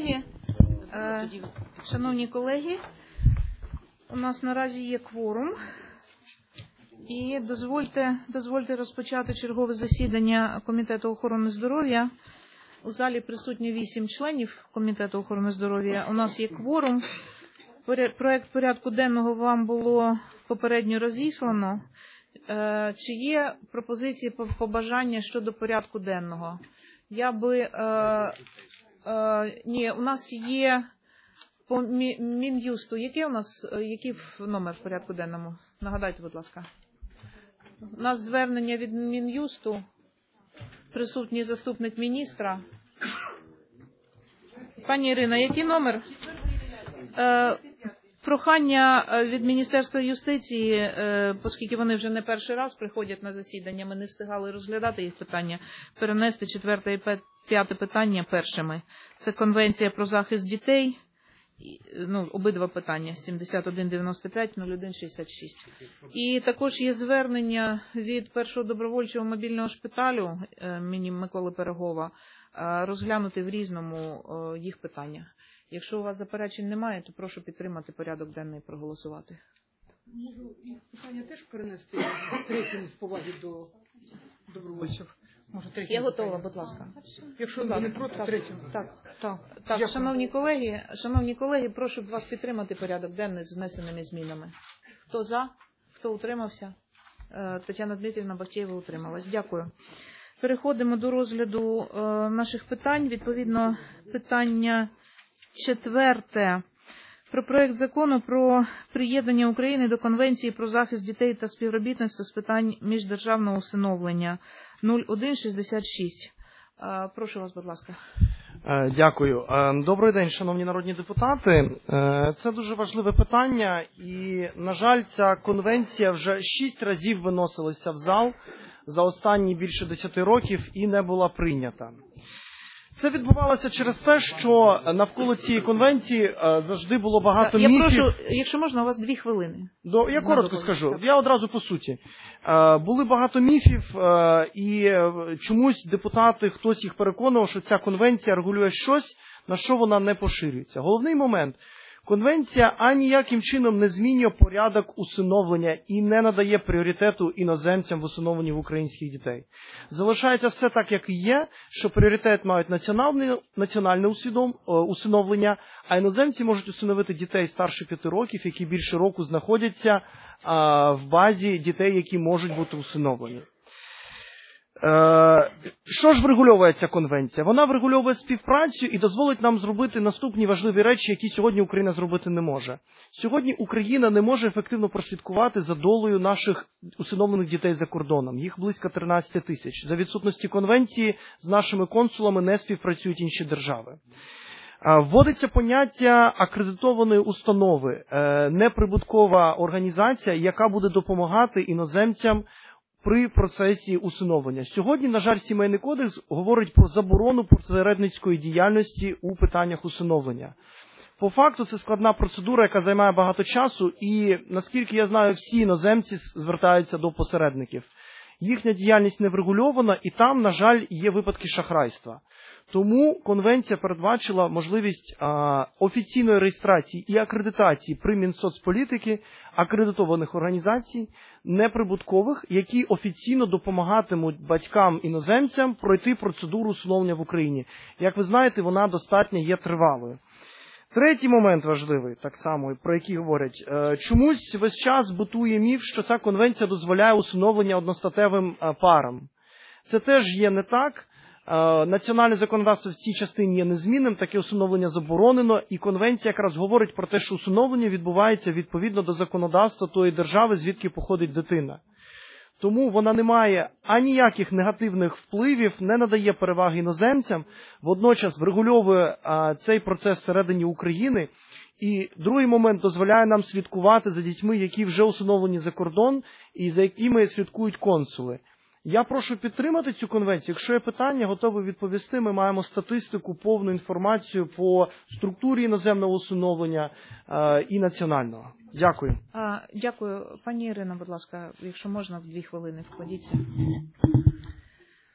колеги, у нас наразі є кворум. І дозвольте розпочати чергове засідання Комітету охорони здоров'я. У залі присутні 8 членів Комітету охорони здоров'я. У нас є кворум. Проект порядку денного вам було попередньо розіслано. Чи є пропозиції побажання щодо порядку денного? У нас є по Мін'юсту. Який номер в порядку денному? Нагадайте, будь ласка. У нас звернення від Мін'юсту, присутній заступник міністра. Пані Ірина, який номер? Прохання від Міністерства юстиції, оскільки вони вже не перший раз приходять на засідання, ми не встигали розглядати їх питання, перенести 4 і 5 питання першими. Це Конвенція про захист дітей, обидва питання, 7195, 0166. І також є звернення від першого добровольчого мобільного шпиталю імені Миколи Пирогова розглянути в різному їх питання. Якщо у вас заперечень немає, то прошу підтримати порядок денний і проголосувати. Можу їх питання теж перенести з третім з поваги до добровольців. Я готова, будь ласка. Якщо не проти, третім. Так. Шановні колеги, прошу вас підтримати порядок денний з внесеними змінами. Хто за? Хто утримався? Тетяна Дмитрівна Бахтєєва утрималась. Дякую. Переходимо до розгляду наших питань. Відповідно, питання 4. Про проект закону про приєднання України до Конвенції про захист дітей та співробітництво з питань міждержавного усиновлення 0166. Прошу вас, будь ласка. Дякую. Добрий день, шановні народні депутати. Це дуже важливе питання і, на жаль, ця конвенція вже 6 разів виносилася в зал за останні більше 10 років і не була прийнята. Це відбувалося через те, що навколо цієї конвенції завжди було багато міфів. Я прошу, якщо можна, у вас 2 хвилини. Я коротко скажу. Я одразу по суті. Були багато міфів, і чомусь депутати, хтось їх переконував, що ця конвенція регулює щось, на що вона не поширюється. Головний момент. Конвенція аніяким чином не змінює порядок усиновлення і не надає пріоритету іноземцям в усиновленні в українських дітей. Залишається все так, як і є, що пріоритет мають національне усиновлення, а іноземці можуть усиновити дітей старше 5 років, які більше року знаходяться в базі дітей, які можуть бути усиновлені. Що ж врегульовує ця конвенція? Вона врегульовує співпрацю і дозволить нам зробити наступні важливі речі, які сьогодні Україна зробити не може. Сьогодні Україна не може ефективно прослідкувати за долею наших усиновлених дітей за кордоном. Їх близько 13 тисяч. За відсутності конвенції з нашими консулами не співпрацюють інші держави. Вводиться поняття акредитованої установи, неприбуткова організація, яка буде допомагати іноземцям при процесі усиновлення. Сьогодні, на жаль, Сімейний кодекс говорить про заборону посередницької діяльності у питаннях усиновлення. По факту це складна процедура, яка займає багато часу, і, наскільки я знаю, всі іноземці звертаються до посередників. Їхня діяльність не врегульована, і там, на жаль, є випадки шахрайства. Тому конвенція передбачила можливість офіційної реєстрації і акредитації при Мінсоцполітики акредитованих організацій, неприбуткових, які офіційно допомагатимуть батькам-іноземцям пройти процедуру усиновлення в Україні. Як ви знаєте, вона достатньо є тривалою. Третій момент важливий, так само, про який говорять. Чомусь весь час бутує міф, що ця конвенція дозволяє усиновлення одностатевим парам. Це теж є не так. Національне законодавство в цій частині є незмінним, таке усиновлення заборонено, і конвенція якраз говорить про те, що усиновлення відбувається відповідно до законодавства тої держави, звідки походить дитина. Тому вона не має аніяких негативних впливів, не надає переваги іноземцям, водночас врегульовує цей процес всередині України. І другий момент дозволяє нам слідкувати за дітьми, які вже усиновлені за кордон і за якими слідкують консули. Я прошу підтримати цю конвенцію. Якщо є питання, готовий відповісти. Ми маємо статистику, повну інформацію по структурі іноземного усиновлення і національного. Дякую. Дякую. Пані Ірина, будь ласка, якщо можна, в 2 хвилини вкладіться.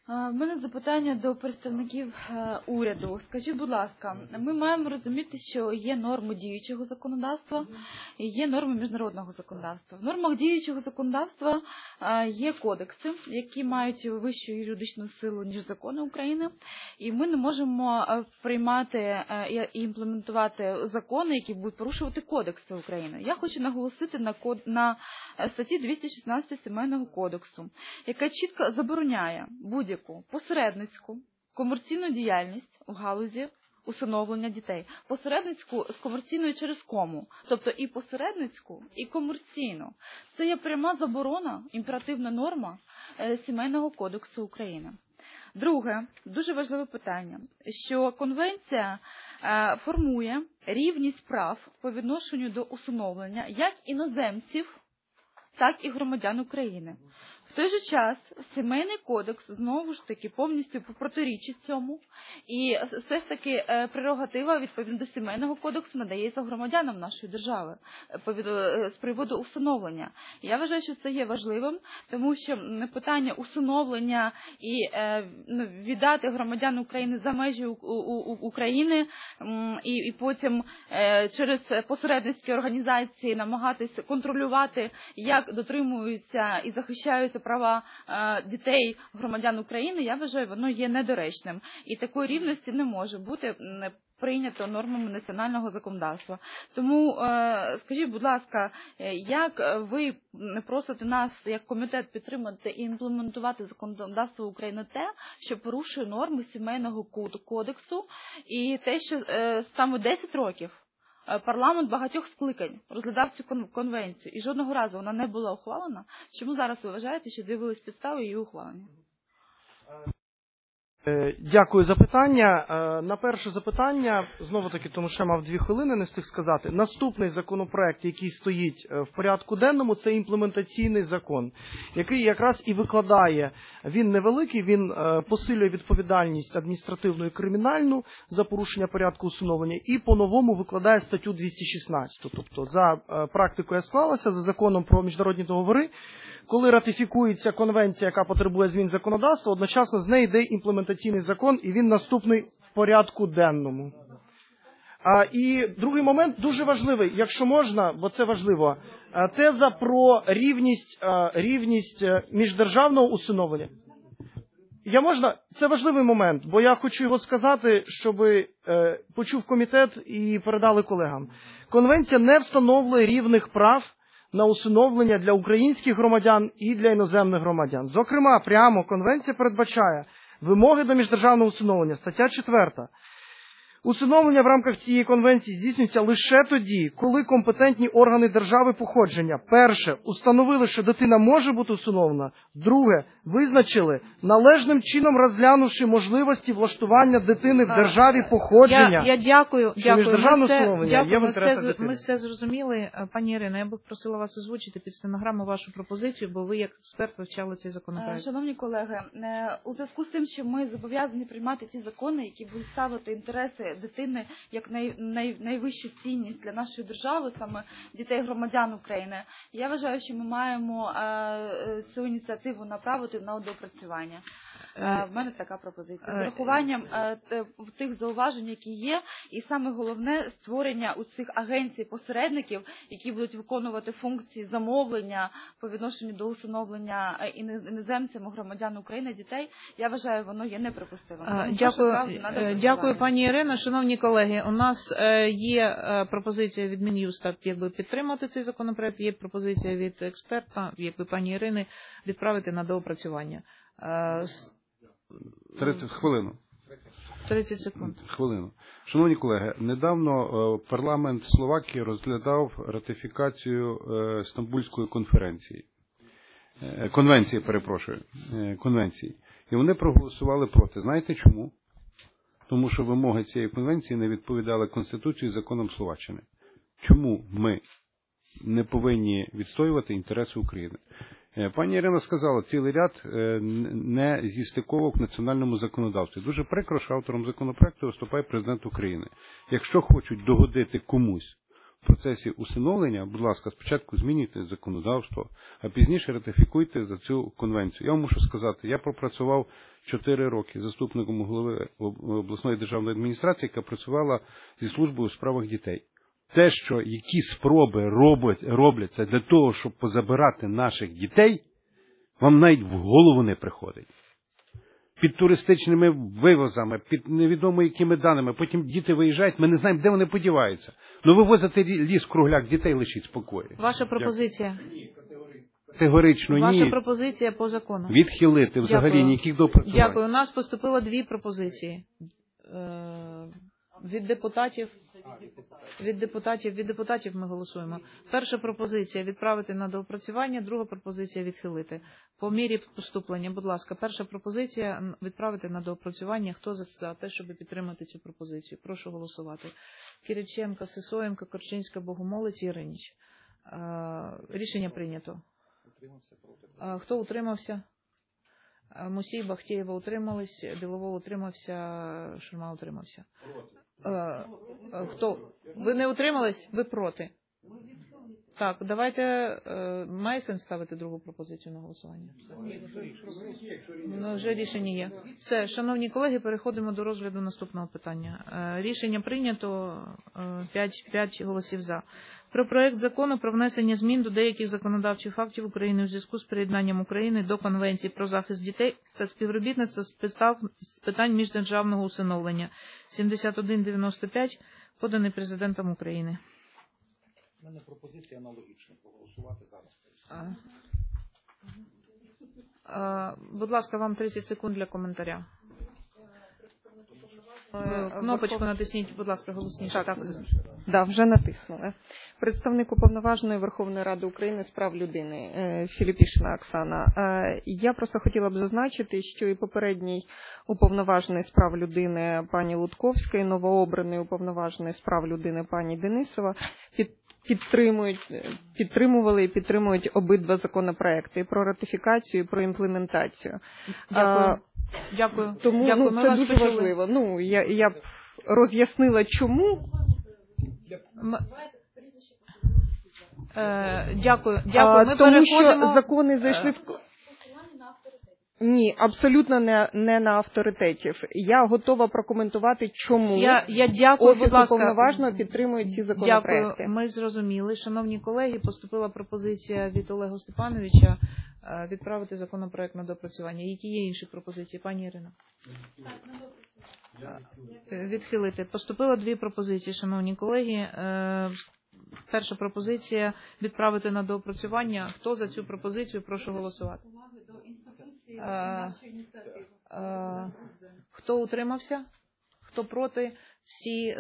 В мене запитання до представників уряду. Скажіть, будь ласка, ми маємо розуміти, що є норми діючого законодавства і є норми міжнародного законодавства. В нормах діючого законодавства є кодекси, які мають вищу юридичну силу, ніж закони України, і ми не можемо приймати і імплементувати закони, які будуть порушувати кодекси України. Я хочу наголосити на статті 216 Сімейного кодексу, яка чітко забороняє будь-яку посередницьку комерційну діяльність в галузі усиновлення дітей. Посередницьку з комерційною через кому. Тобто і посередницьку, і комерційну. Це є пряма заборона, імперативна норма Сімейного кодексу України. Друге, дуже важливе питання, що конвенція формує рівність прав по відношенню до усиновлення як іноземців, так і громадян України. В той же час Сімейний кодекс знову ж таки повністю протирічить цьому, і все ж таки прерогатива відповідно до Сімейного кодексу надається громадянам нашої держави з приводу усиновлення. Я вважаю, що це є важливим, тому що питання усиновлення і віддати громадян України за межі України і потім через посередницькі організації намагатися контролювати, як дотримуються і захищаються права дітей, громадян України, я вважаю, воно є недоречним. І такої рівності не може бути прийнято нормами національного законодавства. Тому скажіть, будь ласка, як ви просите нас, як комітет, підтримати і імплементувати законодавство України те, що порушує норми Сімейного кодексу, і те, що саме 10 років парламент багатьох скликань розглядав цю конвенцію, і жодного разу вона не була ухвалена. Чому зараз ви вважаєте, що з'явились підстави її ухвалення? Дякую за питання. На перше запитання, знову-таки, тому що я мав 2 хвилини, не встиг сказати. Наступний законопроект, який стоїть в порядку денному, це імплементаційний закон, який якраз і викладає, він невеликий, він посилює відповідальність адміністративну і кримінальну за порушення порядку усиновлення і по-новому викладає статтю 216. Тобто за практикою склалася, за законом про міжнародні договори, коли ратифікується конвенція, яка потребує змін законодавства, одночасно з нею йде імплементаційний закон, і він наступний в порядку денному. І другий момент дуже важливий, якщо можна, бо це важливо, теза про рівність міждержавного усиновлення. Це важливий момент, бо я хочу його сказати, щоб почув комітет і передали колегам. Конвенція не встановлює рівних прав на усиновлення для українських громадян і для іноземних громадян. Зокрема, прямо конвенція передбачає вимоги до міждержавного усиновлення, стаття 4. Усиновлення в рамках цієї конвенції здійснюється лише тоді, коли компетентні органи держави походження, перше, установили, що дитина може бути усиновлена, друге, визначили, належним чином розглянувши можливості влаштування дитини в державі походження. Я дякую. Міждержавне усиновлення є в інтересах дитини. Ми все зрозуміли. Пані Ірино, я б просила вас озвучити під стенограму вашу пропозицію, бо ви як експерт вивчали цей законопроект. Шановні колеги, у зв'язку з тим, що ми зобов'язані приймати ті закони, які будуть ставити інтереси дитини як найвищу цінність для нашої держави, саме дітей-громадян України, я вважаю, що ми маємо цю ініціативу направити на доопрацювання. В мене така пропозиція. З урахуванням тих зауважень, які є, і саме головне – створення у цих агенцій-посередників, які будуть виконувати функції замовлення по відношенню до усиновлення іноземцям, громадян України, дітей, я вважаю, воно є неприпустимим. Дякую, пані Ірино. Шановні колеги, у нас є пропозиція від Мін'юста підтримати цей законопроект, є пропозиція від експерта, пані Ірини, відправити на доопрацювання. 30 секунд. Хвилину. Шановні колеги, недавно парламент Словакії розглядав ратифікацію Стамбульської конвенції. І вони проголосували проти. Знаєте чому? Тому що вимоги цієї конвенції не відповідали Конституції і законам Словаччини. Чому ми не повинні відстоювати інтереси України? Пані Ірина сказала, цілий ряд не зістиковок в національному законодавстві. Дуже прикро, що автором законопроекту виступає президент України. Якщо хочуть догодити комусь, процесі усиновлення, будь ласка, спочатку змінюйте законодавство, а пізніше ратифікуйте за цю конвенцію. Я вам мушу сказати, я пропрацював 4 роки заступником голови обласної державної адміністрації, яка працювала зі службою у справах дітей. Те, що які спроби робляться для того, щоб позабирати наших дітей, вам навіть в голову не приходить. Під туристичними вивозами, під невідомо якими даними. Потім діти виїжджають, ми не знаємо, де вони подіваються. Ну вивозити ліс-кругляк, дітей лишіть спокою. Ваша пропозиція? Категорично ні. Ваша пропозиція по закону? Відхилити взагалі ніяких допрацювань. Дякую. У нас поступило 2 пропозиції. Від депутатів ми голосуємо. Перша пропозиція – відправити на доопрацювання, друга пропозиція – відхилити. По мірі поступлення, будь ласка, перша пропозиція – відправити на доопрацювання. Хто за те, щоб підтримати цю пропозицію? Прошу голосувати. Кириченко, Сисоєнко, Корчинська, Богомолець, Яриніч. Рішення прийнято. Хто утримався? Мусій, Бахтєєва утримались, Біловол утримався, Шурма утримався. Хто? Ви не утримались? Ви проти? Так, давайте, має сенс ставити другу пропозицію на голосування? Ну, вже рішення є. Все, шановні колеги, переходимо до розгляду наступного питання. Рішення прийнято, 5 голосів за. Про проект закону про внесення змін до деяких законодавчих актів України у зв'язку з приєднанням України до Конвенції про захист дітей та співробітництва з питань міждержавного усиновлення 7195, поданий Президентом України. У мене пропозиція аналогічна, проголосувати зараз. Будь ласка, вам 30 секунд для коментаря. Кнопочку натисніть, будь ласка, голосніше. Так, вже натиснули. Представник Уповноваженої Верховної Ради України з прав людини Філіпішина Оксана. Я просто хотіла б зазначити, що і попередній уповноважений з прав людини пані Лутковська, і новообраний уповноважений з прав людини пані Денисова підтримували і підтримують обидва законопроекти про ратифікацію і про імплементацію. Дякую. Тому це дуже важливо. Я б роз'яснила, чому. Дякую. Тому що закони зайшли в... Ні, абсолютно не на авторитетів. Я готова прокоментувати, чому я дякую, Офіс Уповноваженого підтримує ці законопроекти. Дякую, ми зрозуміли. Шановні колеги, поступила пропозиція від Олега Степановича відправити законопроект на доопрацювання. Які є інші пропозиції, пані Ірино? Відхилити. Поступило 2 пропозиції, шановні колеги. Перша пропозиція – відправити на доопрацювання. Хто за цю пропозицію? Прошу голосувати. Хто утримався? Хто проти? Всі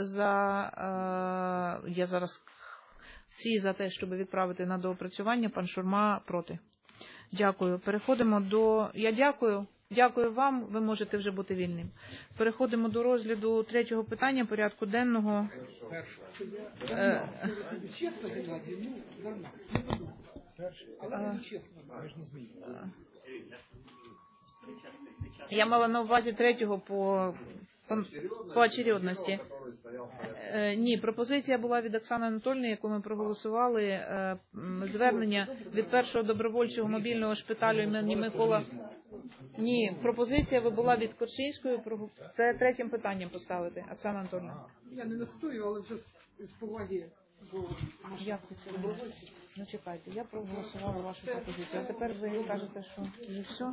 за те, щоб відправити на доопрацювання. Пан Шурма проти. Дякую. Переходимо до... Дякую вам, ви можете вже бути вільним. Переходимо до розгляду 3-го питання порядку денного. Я мала на увазі 3-го по очередності. Ні, пропозиція була від Оксани Анатольовни, яку ми проголосували. Звернення від першого добровольчого мобільного шпиталю імені Микола. Ні, пропозиція була від Корчинської. Це 3-м питанням поставити, Оксана Анатольовна. Я не настою, але вже з поваги. Як це? Ну чекайте, я проголосувала вашу пропозицію. А тепер ви кажете, що вже все?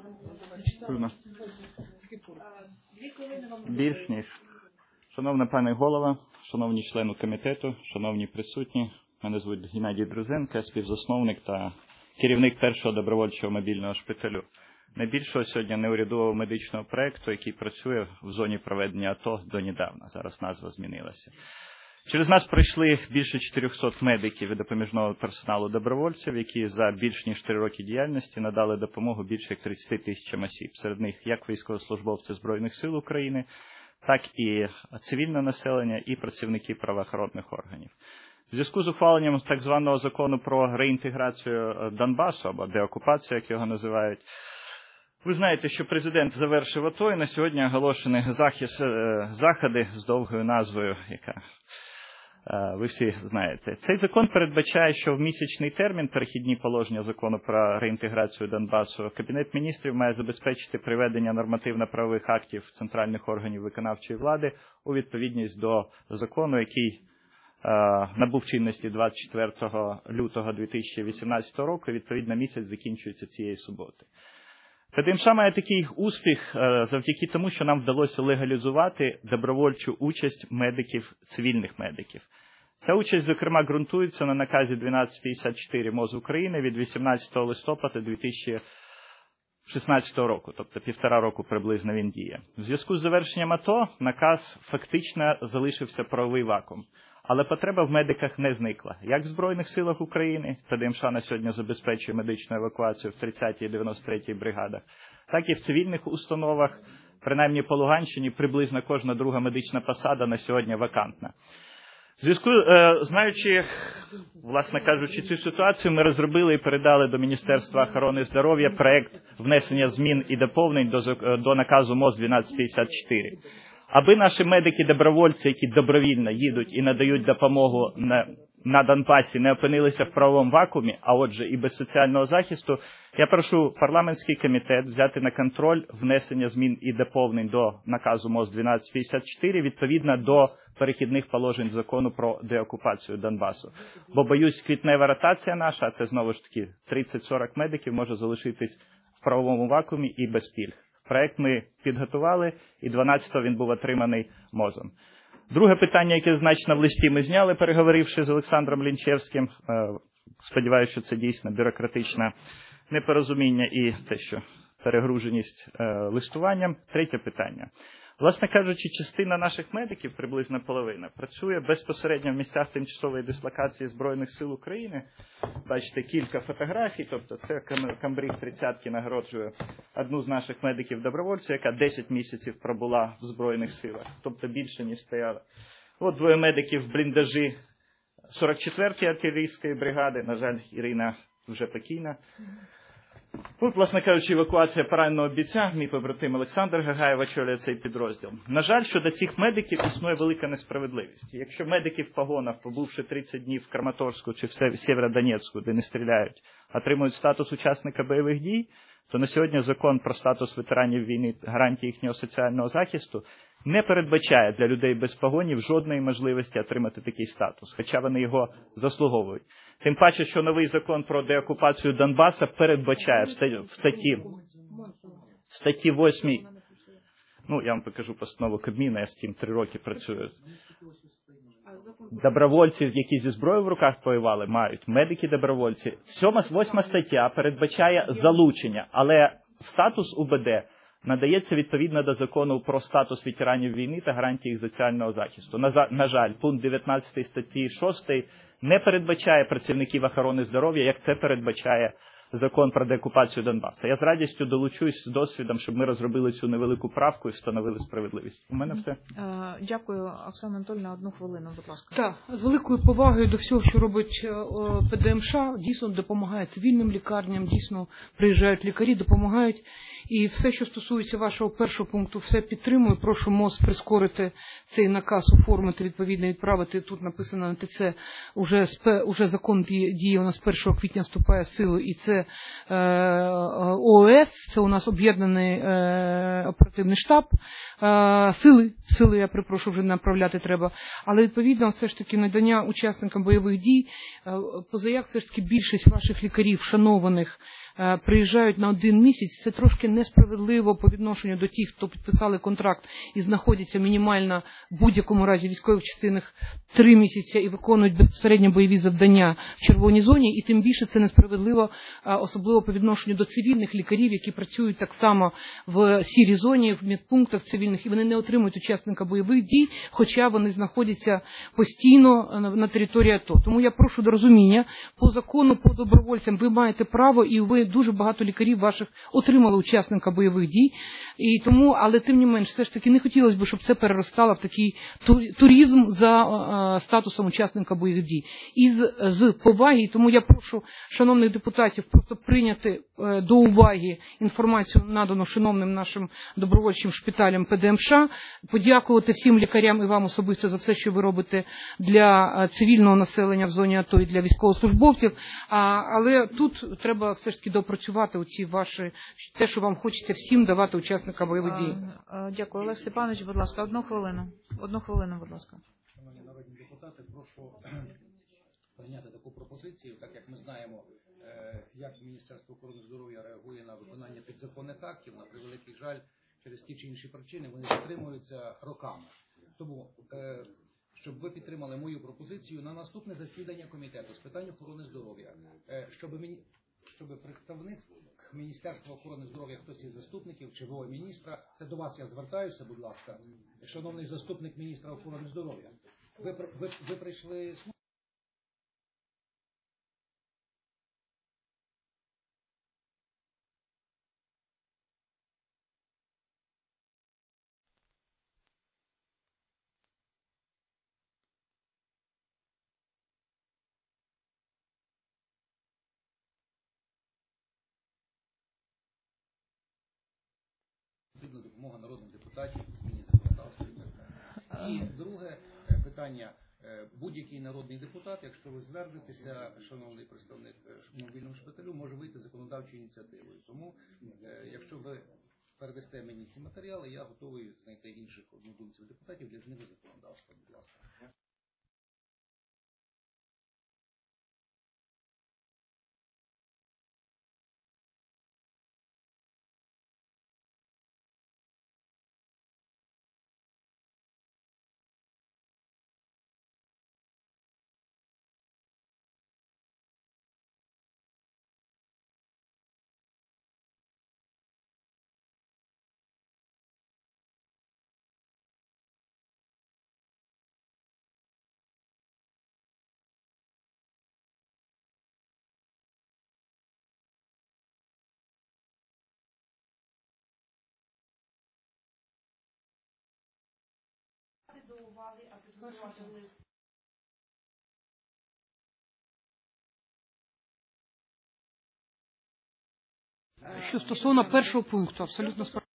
Більш ніж. Шановна пані голова, шановні члени комітету, шановні присутні, мене звуть Геннадій Друзенко, я співзасновник та керівник першого добровольчого мобільного шпиталю. Найбільшого сьогодні неурядового медичного проєкту, який працює в зоні проведення АТО донедавна. Зараз назва змінилася. Через нас пройшли більше 400 медиків і допоміжного персоналу добровольців, які за більш ніж 3 роки діяльності надали допомогу більше як 30 тисячам осіб. Серед них як військовослужбовці Збройних сил України, так і цивільне населення і працівники правоохоронних органів. В зв'язку з ухваленням так званого закону про реінтеграцію Донбасу, або деокупацію, як його називають, ви знаєте, що президент завершив АТО і на сьогодні оголошені заходи з довгою назвою, яка ви всі знаєте. Цей закон передбачає, що в місячний термін перехідні положення закону про реінтеграцію Донбасу Кабінет міністрів має забезпечити приведення нормативно-правових актів центральних органів виконавчої влади у відповідність до закону, який набув чинності 24 лютого 2018 року, і відповідно місяць закінчується цієї суботи. ПДМШ має такий успіх завдяки тому, що нам вдалося легалізувати добровольчу участь медиків, цивільних медиків. Ця участь, зокрема, ґрунтується на наказі 1254 МОЗ України від 18 листопада 2016 року, тобто 1,5 року приблизно він діє. В зв'язку з завершенням АТО наказ фактично залишився правовий вакуум. Але потреба в медиках не зникла. Як в Збройних силах України, ПДМШ на сьогодні забезпечує медичну евакуацію в 30-й і 93-й бригадах, так і в цивільних установах, принаймні по Луганщині, приблизно кожна друга медична посада на сьогодні вакантна. В зв'язку, знаючи, власне кажучи, цю ситуацію, ми розробили і передали до Міністерства охорони здоров'я проект внесення змін і доповнень до наказу МОЗ 1254. Аби наші медики-добровольці, які добровільно їдуть і надають допомогу на Донбасі, не опинилися в правовому вакуумі, а отже і без соціального захисту, я прошу парламентський комітет взяти на контроль внесення змін і доповнень до наказу МОЗ 1254 відповідно до перехідних положень закону про деокупацію Донбасу. Бо, боюсь, квітнева ротація наша, а це знову ж таки 30-40 медиків, може залишитись в правовому вакуумі і без пільг. Проект ми підготували, і 12-го він був отриманий МОЗом. Друге питання, яке значно в листі ми зняли, переговоривши з Олександром Лінчевським. Сподіваюся, що це дійсно бюрократичне непорозуміння і те, що перегруженість листуванням. Третє питання. Власне кажучи, частина наших медиків, приблизно половина, працює безпосередньо в місцях тимчасової дислокації Збройних сил України. Бачите, кілька фотографій, тобто це камбриг 30-ки нагороджує одну з наших медиків-добровольців, яка 10 місяців пробула в Збройних силах, тобто більше, ніж стояла. От двоє медиків в бліндажі 44-ї артилерійської бригади, на жаль, Ірина вже покійна. Тут, власне кажучи, евакуація пораненого бійця, мій побратим Олександр Гагаєв очолює цей підрозділ. На жаль, щодо цих медиків існує велика несправедливість. Якщо медики в погонах, побувши 30 днів в Краматорську чи в Сєвєродонецьку, де не стріляють, отримують статус учасника бойових дій, то на сьогодні закон про статус ветеранів війни, гарантії їхнього соціального захисту, не передбачає для людей без погонів жодної можливості отримати такий статус, хоча вони його заслуговують. Тим паче, що новий закон про деокупацію Донбаса передбачає в статті 8, я вам покажу постанову Кабміна, я з цим 3 роки працюю. Добровольців, які зі зброєю в руках воювали, мають медики-добровольці. 8 стаття передбачає залучення, але статус УБД надається відповідно до закону про статус ветеранів війни та гарантії їх соціального захисту. На жаль, пункт 19 статті 6 не передбачає працівників охорони здоров'я, як це передбачає закон про деокупацію Донбасу. Я з радістю долучусь з досвідом, щоб ми розробили цю невелику правку і встановили справедливість. У мене все. Дякую, Оксана Анатольовна, 1 хвилину, будь ласка. Так, з великою повагою до всього, що робить ПДМШ, дійсно допомагає цивільним лікарням, дійсно приїжджають лікарі, допомагають. І все, що стосується вашого першого пункту, все підтримую. Прошу МОЗ прискорити цей наказ, оформити, відповідно відправити. Тут написано на ТЦ, уже закон діє у нас 1 квітня вступає в силу, і це ООС, це у нас об'єднаний оперативний штаб, сили, я перепрошую, вже направляти треба, але відповідно все ж таки надання учасникам бойових дій, позаяк все ж таки більшість ваших лікарів, шанованих, приїжджають на 1 місяць, це трошки несправедливо по відношенню до тих, хто підписали контракт і знаходяться мінімально в будь-якому разі військових частинах 3 місяці і виконують безпосередньо бойові завдання в червоній зоні, і тим більше це несправедливо, особливо по відношенню до цивільних лікарів, які працюють так само в сірій зоні, в медпунктах цивільних, і вони не отримують учасника бойових дій, хоча вони знаходяться постійно на території АТО. Тому я прошу до розуміння, по закону, по добровольцям ви маєте право, і ви дуже багато лікарів ваших отримали учасника бойових дій, і тому, але тим не менш, все ж таки не хотілося б, щоб це переростало в такий туризм за статусом учасника бойових дій. І з поваги, тому я прошу шановних депутатів просто прийняти до уваги інформацію, надану шановним нашим добровольчим шпиталям ПДМШ, подякувати всім лікарям і вам особисто за все, що ви робите для цивільного населення в зоні АТО і для військовослужбовців. Але тут треба все ж таки допрацювати оці ваші, те, що вам хочеться всім давати учасникам бойових дій. Дякую. Олег Степанович, будь ласка, одну хвилину, будь ласка. Шановні народні депутати, прошу прийняти таку пропозицію, так як ми знаємо, як Міністерство охорони здоров'я реагує на виконання підзаконних актів, на превеликий жаль, через ті чи інші причини вони затримуються роками. Тому, щоб ви підтримали мою пропозицію на наступне засідання комітету з питань охорони здоров'я, щоб представник Міністерства охорони здоров'я, хтось із заступників чи ВО міністра, це до вас я звертаюся, будь ласка, шановний заступник міністра охорони здоров'я, ви прийшли... Потрібна допомога народних депутатів в зміні законодавства. І друге питання. Будь-який народний депутат, якщо ви звернетеся, шановний представник мобільного шпиталю, може вийти законодавчою ініціативою. Тому, якщо ви передасте мені ці матеріали, я готовий знайти інших однодумців депутатів для зміни законодавства. Будь ласка. До уваги, а підготувати лист. Що стосовно першого пункту, абсолютно справедливо.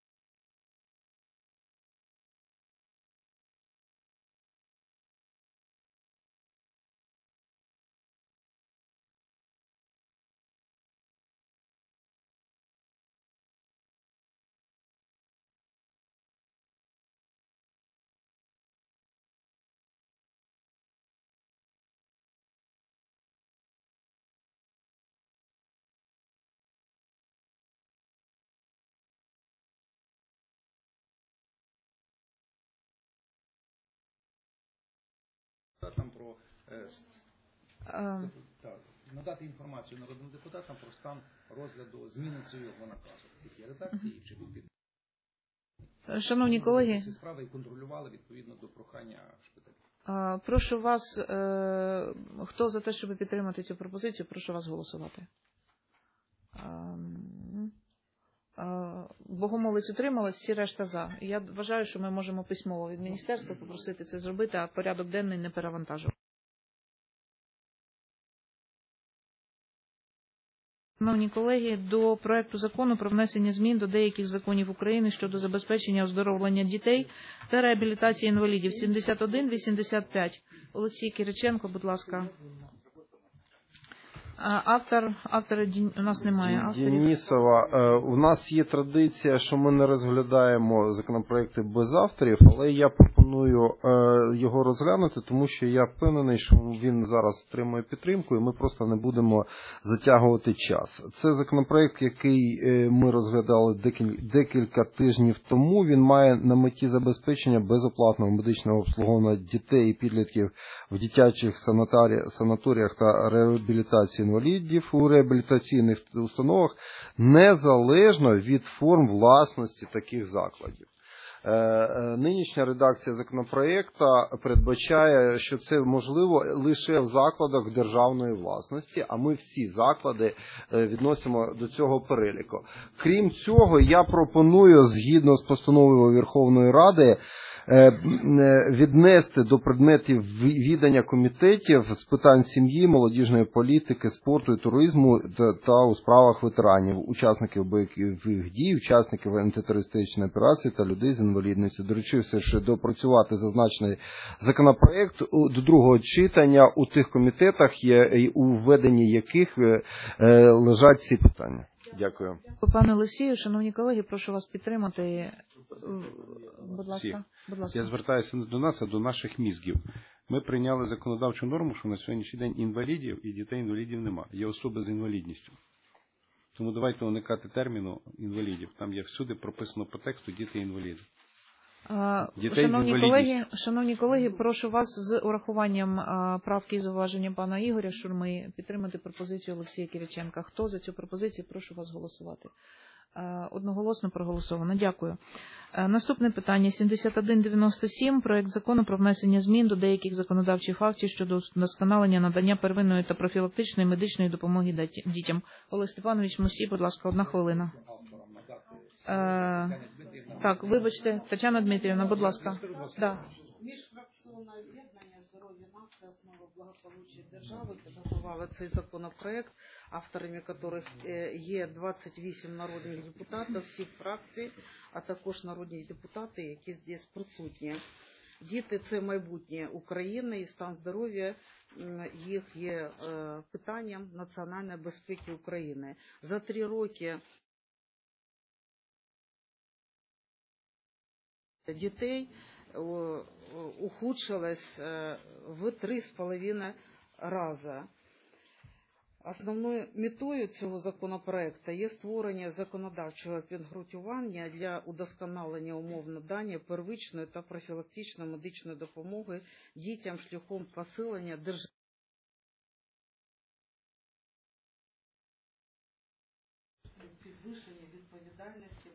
Там про надати інформацію народним депутатам про стан розгляду зміни цього наказу. Які редакції чи Шановні колеги, ці справи і контролювали відповідно до прохання шпиталів. Прошу вас, хто за те, щоб підтримати цю пропозицію, прошу вас голосувати. Богомолець утрималась, всі решта за. Я вважаю, що ми можемо письмово від міністерства попросити це зробити, а порядок денний не перевантажувати. Шановні колеги, до проекту закону про внесення змін до деяких законів України щодо забезпечення оздоровлення дітей та реабілітації інвалідів 71-85. Олексій Кириченко, будь ласка. Автор у нас немає. Денисова, у нас є традиція, що ми не розглядаємо законопроекти без авторів, але я пропоную його розглянути, тому що я впевнений, що він зараз отримує підтримку і ми просто не будемо затягувати час. Це законопроект, який ми розглядали декілька тижнів тому. Він має на меті забезпечення безоплатного медичного обслуговування дітей і підлітків в дитячих санаторіях та реабілітації інвалідів у реабілітаційних установах, незалежно від форм власності таких закладів. Нинішня редакція законопроекту передбачає, що це можливо лише в закладах державної власності, а ми всі заклади відносимо до цього переліку. Крім цього, я пропоную, згідно з постановою Верховної Ради, віднести до предметів відання комітетів з питань сім'ї, молодіжної політики, спорту і туризму та у справах ветеранів, учасників бойових дій, учасників антитерористичної операції та людей з інвалідністю. Доручився, що допрацювати зазначений законопроект до другого читання у тих комітетах, у введенні яких лежать ці питання. Дякую. Пане Олексію, шановні колеги, прошу вас підтримати. Будь ласка. Я звертаюся не до нас, а до наших мізків. Ми прийняли законодавчу норму, що на сьогоднішній день інвалідів і дітей-інвалідів немає. Є особи з інвалідністю. Тому давайте уникати терміну інвалідів. Там є всюди прописано по тексту діти-інваліди. Шановні колеги, прошу вас з урахуванням правки і зауваження пана Ігоря Шурми підтримати пропозицію Олексія Кириченка. Хто за цю пропозицію, прошу вас голосувати. Одноголосно проголосовано. Дякую. Наступне питання 7197. Проект закону про внесення змін до деяких законодавчих актів щодо вдосконалення надання первинної та профілактичної медичної допомоги дітям. Олег Степанович Мусій, будь ласка, 1 хвилина. Так, вибачте, Тетяна Дмитрівна, будь ласка. Да. Міжфракційне об'єднання «Здоров'я нації. Основа благополуччя держави» підготували цей законопроект, авторами яких є 28 народних депутатів всіх фракцій, а також народні депутати, які здесь присутні. Діти – це майбутнє України, і стан здоров'я їх є питанням національної безпеки України. За 3 роки дітей ухудшилось в 3,5 рази. Основною метою цього законопроекту є створення законодавчого підґрунтування для удосконалення умов надання первичної та профілактичної медичної допомоги дітям шляхом посилення державної підвищення відповідальності.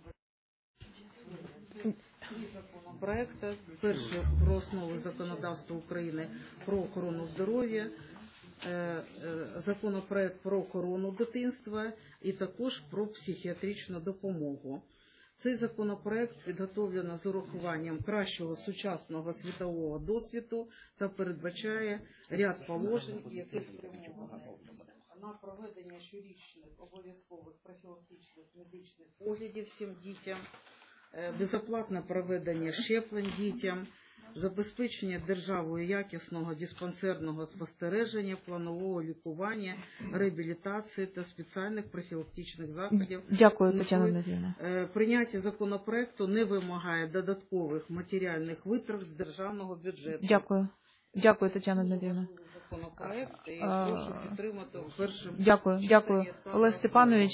Три законопроекти. Перший – про основи законодавства України про охорону здоров'я, законопроект про охорону дитинства і також про психіатричну допомогу. Цей законопроект підготовлено з урахуванням кращого сучасного світового досвіду та передбачає ряд положень, які спрямовані на проведення щорічних обов'язкових профілактичних медичних оглядів всім дітям, безоплатне проведення щеплень дітям, забезпечення державою якісного диспансерного спостереження, планового лікування, реабілітації та спеціальних профілактичних заходів. Дякую, Тетяна Дмитрівна. Прийняття законопроекту не вимагає додаткових матеріальних витрат з державного бюджету. Дякую. Дякую, Тетяна Дмитрівна. Законопроект і прошу підтримати в першому. Дякую. Олег Степанович,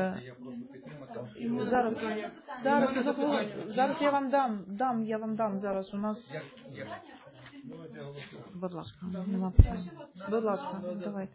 зараз я вам дам, зараз у нас. Будь ласка, нема питань. Будь ласка, давайте.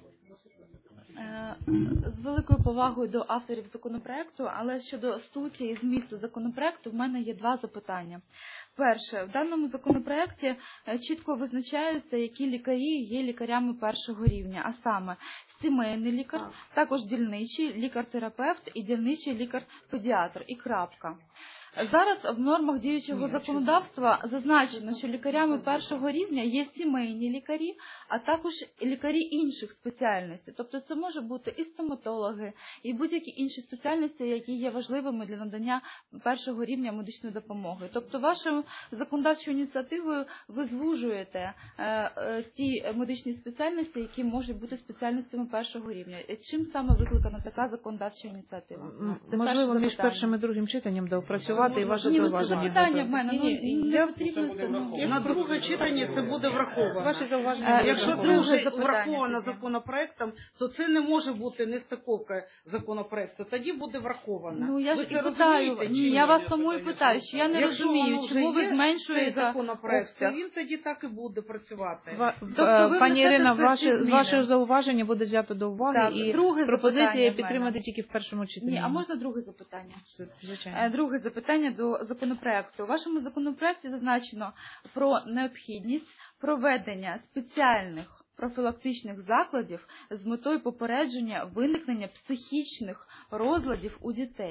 З великою повагою до авторів законопроекту, але щодо суті і змісту законопроекту в мене є 2 запитання. Перше, в даному законопроекті чітко визначаються, які лікарі є лікарями першого рівня, а саме сімейний лікар, також дільничий лікар-терапевт і дільничий лікар-педіатр і крапка. Зараз в нормах діючого законодавства зазначено, що лікарями першого рівня є сімейні лікарі, а також лікарі інших спеціальностей. Тобто це може бути і стоматологи, і будь-які інші спеціальності, які є важливими для надання першого рівня медичної допомоги. Тобто вашою законодавчою ініціативою ви звужуєте ті медичні спеціальності, які можуть бути спеціальностями першого рівня. Чим саме викликана така законодавча ініціатива? Це можливо, між першим і другим читанням доопрацювати. І ваше зауваження. Питання в мене. На друге читання це буде враховано. Ваші зауваження. Якщо друге враховано законопроектом, то це не може бути нестиковка законопроекту. Тоді буде враховано. Ну, я ж і питаю. Ні, я вас тому і питаю, що я не розумію, чому ви зменшуєте законопроект. Він тоді так і буде працювати. Пані Ірина, з вашого зауваження буде взято до уваги і пропозиція підтримати тільки в першому читанні. Ні, а можна друге запитання? Звичайно. Друге запитання до законопроекту. У вашому законопроекті зазначено про необхідність проведення спеціальних профілактичних закладів з метою попередження виникнення психічних розладів у дітей.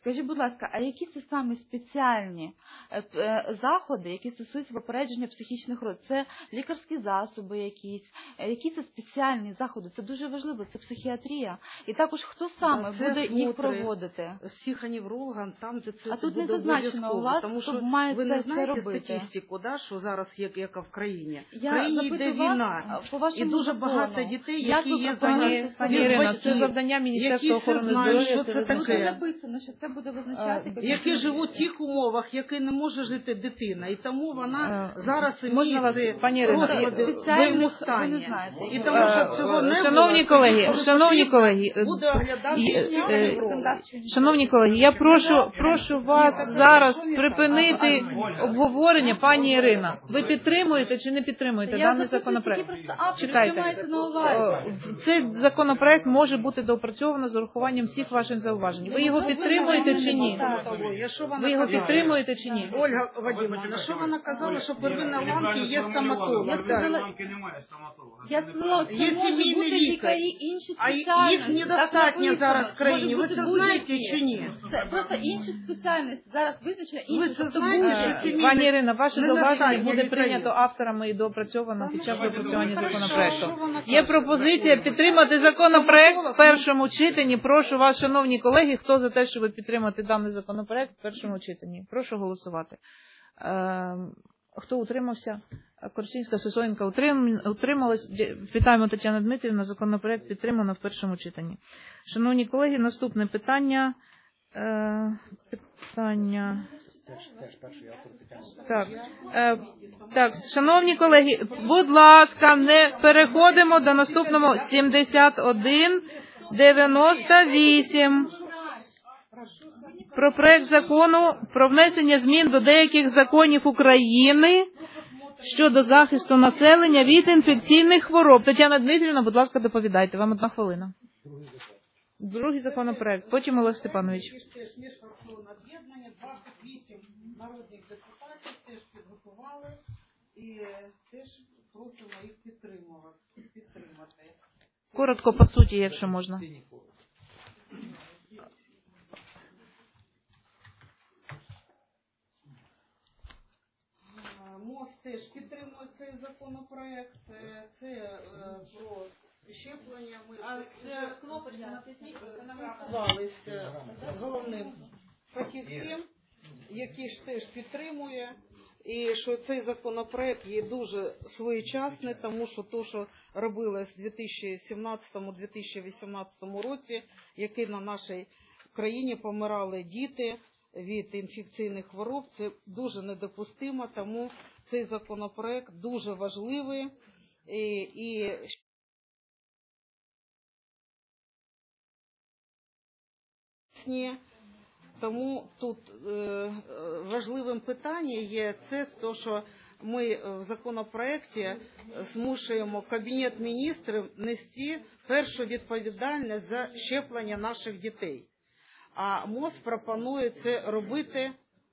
Скажіть, будь ласка, а які це саме спеціальні заходи, які стосуються попередження психічних хвороб? Це лікарські засоби якісь? Які це спеціальні заходи? Це дуже важливо, це психіатрія. І також хто саме буде їх проводити? З психоневрологом, там, де це а тут не буде зазначено у вас, тому що ви не знаєте статистику, да, що зараз є яка в країні. В країні йде війна, і дуже багато дітей, які є зайняті. Пані Ірино, це завдання Міністерства охорони здоров'я. Що це таке? Написано, що це буде визначати. Які живуть в тих умовах, які не може жити дитина. І тому вона зараз іміє це розлади в своєму стані. І тому що цього не шановні колеги, шановні колеги, я прошу вас зараз припинити обговорення, пані Ірина. Ви підтримуєте чи не підтримуєте даний законопроект? Чекайте. Цей законопроект може бути доопрацьовано з урахуванням всіх ваших зауважень. Ви його підтримуєте чи ні? Ви його підтримуєте чи ні? Ольга Вадимовна, що вона казала, що в первинній ланці є стоматолог? Я сказала, це можуть бути лікарі інші а спеціальності. їх недостатньо зараз в країні. Ви це знаєте чи ні? Це просто інших спеціальностей. Зараз визначено інших. Ви це знаєте? Пані Ірина, ваше зауваження буде прийнято авторами і доопрацьовано під час доопрацювання законопроекту. Є пропозиція підтримати законопроект в першому читанні. Прошу вас, шановні колеги, хто за те, щоб підтримати даний законопроект в першому читанні. Прошу голосувати. Хто утримався? Корчинська, Сисоєнко утрималась. Вітаємо Тетяну Дмитрівну. Законопроект підтримано в першому читанні. Шановні колеги, наступне питання. Так, шановні колеги, будь ласка, не переходимо до наступного 7198. Про проект закону про внесення змін до деяких законів України щодо захисту населення від інфекційних хвороб. Тетяна Дмитрівна, будь ласка, доповідайте. Вам 1 хвилина. Другий законопроект. Потім Олег Степанович. Міжфракційне об'єднання, 28 народних депутатів теж підготували і теж просимо їх підтримати. Коротко по суті, якщо можна. МОЗ теж підтримує цей законопроект. Це про щеплення. Ми спілкувалися з головним фахівцем, який ж теж підтримує. І що цей законопроект є дуже своєчасний, тому що те, що робилось в 2017-2018 році, які на нашій країні помирали діти від інфекційних хвороб, це дуже недопустимо, тому цей законопроект дуже важливий. І тому тут важливим питанням є це, що ми в законопроекті змушуємо Кабінет міністрів нести першу відповідальність за щеплення наших дітей. А МОЗ пропонує це робити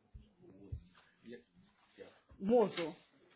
МОЗу.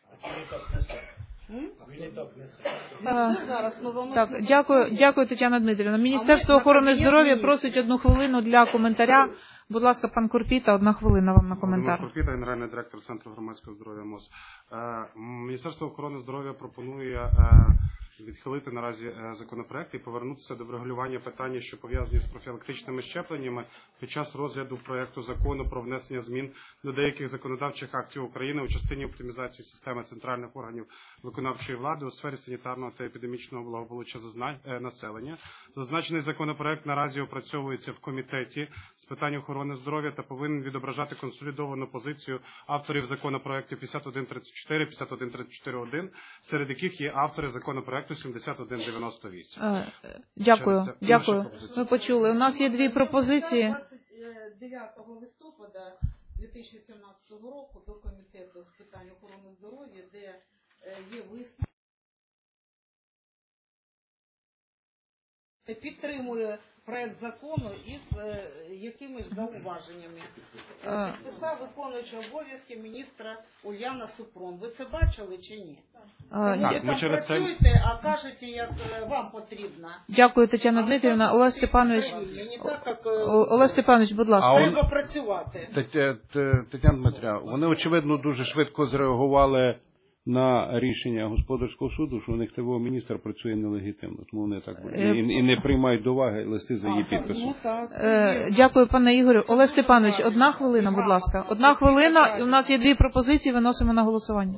Так, дякую, Тетяна Дмитрівна. Міністерство охорони здоров'я просить 1 хвилину для коментаря. Будь ласка, пан Курпіта, 1 хвилина вам на коментар. Пан Курпіта, генеральний директор Центру громадського здоров'я МОЗ. Міністерство охорони здоров'я пропонує відхилити наразі законопроект і повернутися до врегулювання питання, що пов'язані з профілактичними щепленнями під час розгляду проекту закону про внесення змін до деяких законодавчих актів України у частині оптимізації системи центральних органів виконавчої влади у сфері санітарного та епідемічного благополуччя населення. Зазначений законопроект наразі опрацьовується в комітеті з питань охорони здоров'я та повинен відображати консолідовану позицію авторів законопроектів 5134, 5134-1, серед яких є автори законопроекту 7198. Дякую. Ми почули. У нас є 2 пропозиції. 9 листопада 2017 року до комітету з питань охорони здоров'я, де є висновок. Підтримує проект закону із якимись зауваженнями. Підписав виконуючий обов'язки міністра Уляна Супрун. Ви це бачили чи ні? Ви там працюєте, а кажете, як вам потрібно. Дякую, Тетяна Дмитрівна. Олег Степанович, будь ласка. Треба працювати. Тетяна Дмитрівна, вони, очевидно, дуже швидко зреагували на рішення господарського суду, що у них ТВО міністр працює нелегітимно, тому вони так і не приймають до уваги листи за її підписом. Дякую, пане Ігорю. Олег Степанович, 1 хвилина, будь ласка. 1 хвилина, і у нас є 2 пропозиції, виносимо на голосування.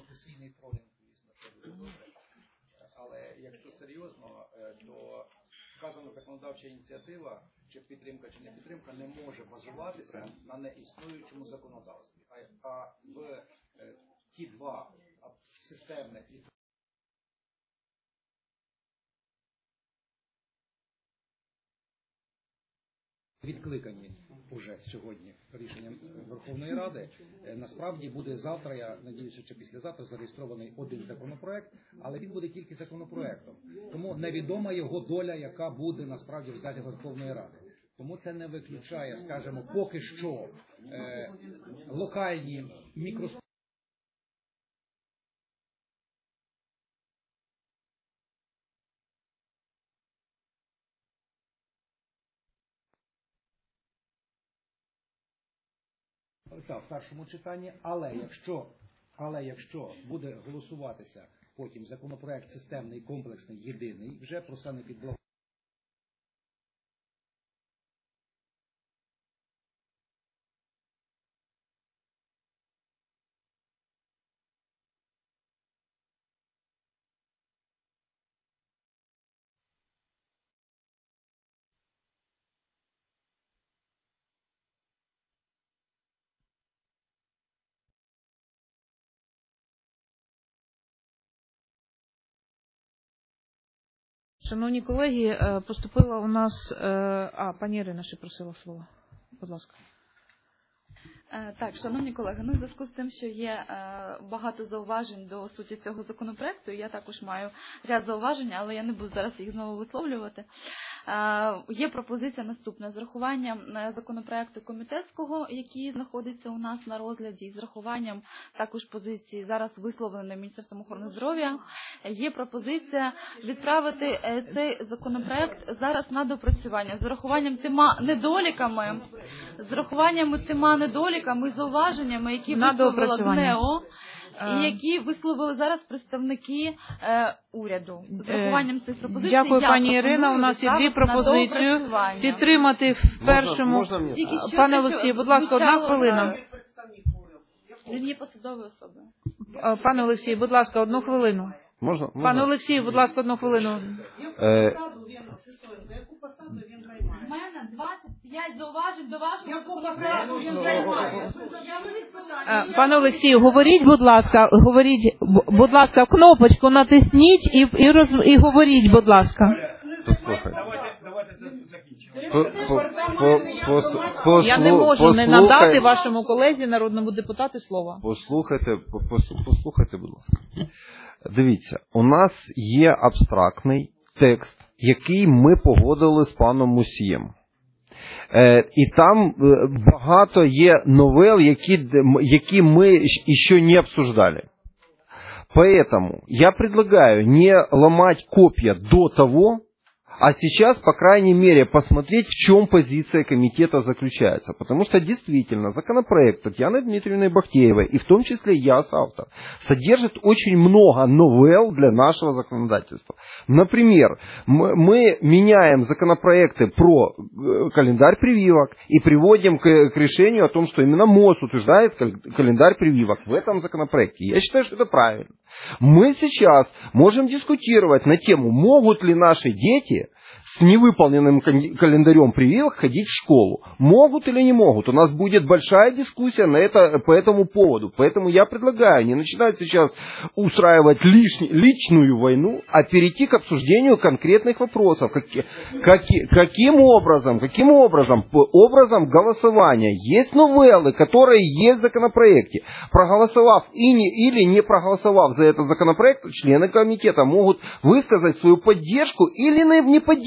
Але якщо серйозно, то вказана законодавча ініціатива, чи підтримка, чи не підтримка, не може базуватися на неіснуючому законодавстві. А в ті 2 системних відкликані уже сьогодні рішенням Верховної Ради. Насправді буде завтра, я надіюся, що післязавтра зареєстрований один законопроект, але він буде тільки законопроектом. Тому невідома його доля, яка буде насправді в залі Верховної Ради. Тому це не виключає, скажімо, поки що локальні мікросполучення. Так, в першому читанні, але якщо буде голосуватися потім законопроект системний, комплексний, єдиний, вже про санепідблагополуччя, Шановні колеги, поступила у нас... пані Ірина ще просила слово. Будь ласка. Так, шановні колеги, в зв'язку з тим, що є багато зауважень до суті цього законопроекту, я також маю ряд зауважень, але я не буду зараз їх знову висловлювати. Є пропозиція наступна. З урахуванням законопроекту комітетського, який знаходиться у нас на розгляді, і з урахуванням також позиції, зараз висловленої Міністерством охорони здоров'я, є пропозиція відправити цей законопроект зараз на допрацювання. З урахуванням тима недоліками, і зауваженнями, які висловила ГНЕО, і які висловили зараз представники уряду. З урахуванням цих пропозицій, дякую, пані Ірина. У нас є 2 пропозиції. Підтримати в першому... Пане Олексію, будь ласка, 1 хвилина. Він є посадовою особою. Пане Олексію, будь ласка, 1 хвилину. Можна? Пане Олексію, будь ласка, 1 хвилину. У мене 25 зауважень до вашого законопроекту. Він займає. Пане Олексію, говоріть, будь ласка, кнопочку натисніть і говоріть, будь ласка. Я не можу не надати вашому колезі, народному депутату, слова. Послухайте, будь ласка. Дивіться, у нас є абстрактний текст, який ми погодили з паном Мусієм. І там багато є новел, які мы еще не обсуждали. Поэтому я предлагаю не ломать копья до того, а сейчас, по крайней мере, посмотреть, в чем позиция комитета заключается. Потому что действительно законопроект Татьяны Дмитриевны Бахтеевой, и в том числе я соавтор, содержит очень много новелл для нашего законодательства. Например, мы меняем законопроекты про календарь прививок и приводим к решению о том, что именно МОЗ утверждает календарь прививок в этом законопроекте. Я считаю, что это правильно. Мы сейчас можем дискутировать на тему, могут ли наши дети с невыполненным календарем прививок ходить в школу. Могут или не могут? У нас будет большая дискуссия по этому поводу. Поэтому я предлагаю не начинать сейчас устраивать личную войну, а перейти к обсуждению конкретных вопросов. Каким образом? Образом голосования. Есть новеллы, которые есть в законопроекте. Проголосовав или не проголосовав за этот законопроект, члены комитета могут высказать свою поддержку или не поддержку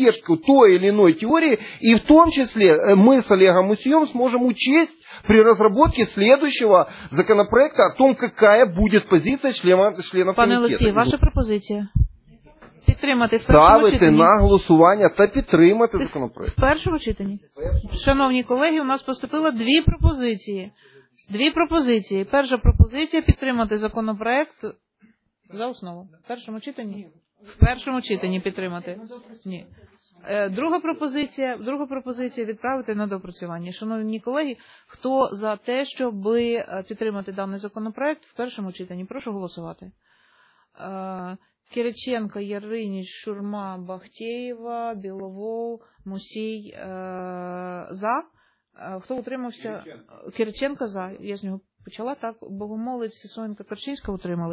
поддержку той или иной теории, и в том числе мы с Олегом Мусием сможем учесть при разработке следующего законопроекта о том, какая будет позиция членов Пане Олексій, комитета. ваша пропозиція? Підтримати в першому Ставити читанні? на голосування та підтримати законопроект. В першому читанні? Шановні колеги, у нас поступило дві пропозиції. Перша пропозиція – підтримати законопроект за основу. В першому читанні? В першому читанні підтримати. Ні. Друга пропозиція – відправити на доопрацювання. Шановні колеги, хто за те, щоб підтримати даний законопроект в першому читанні? Прошу голосувати. Кириченко, Яриніч, Шурма, Бахтеєва, Біловол, Мусій за. Хто утримався? Кириченко за. Я з нього почала. Так, Богомолець, Сисоєнко, Перчинська утримали.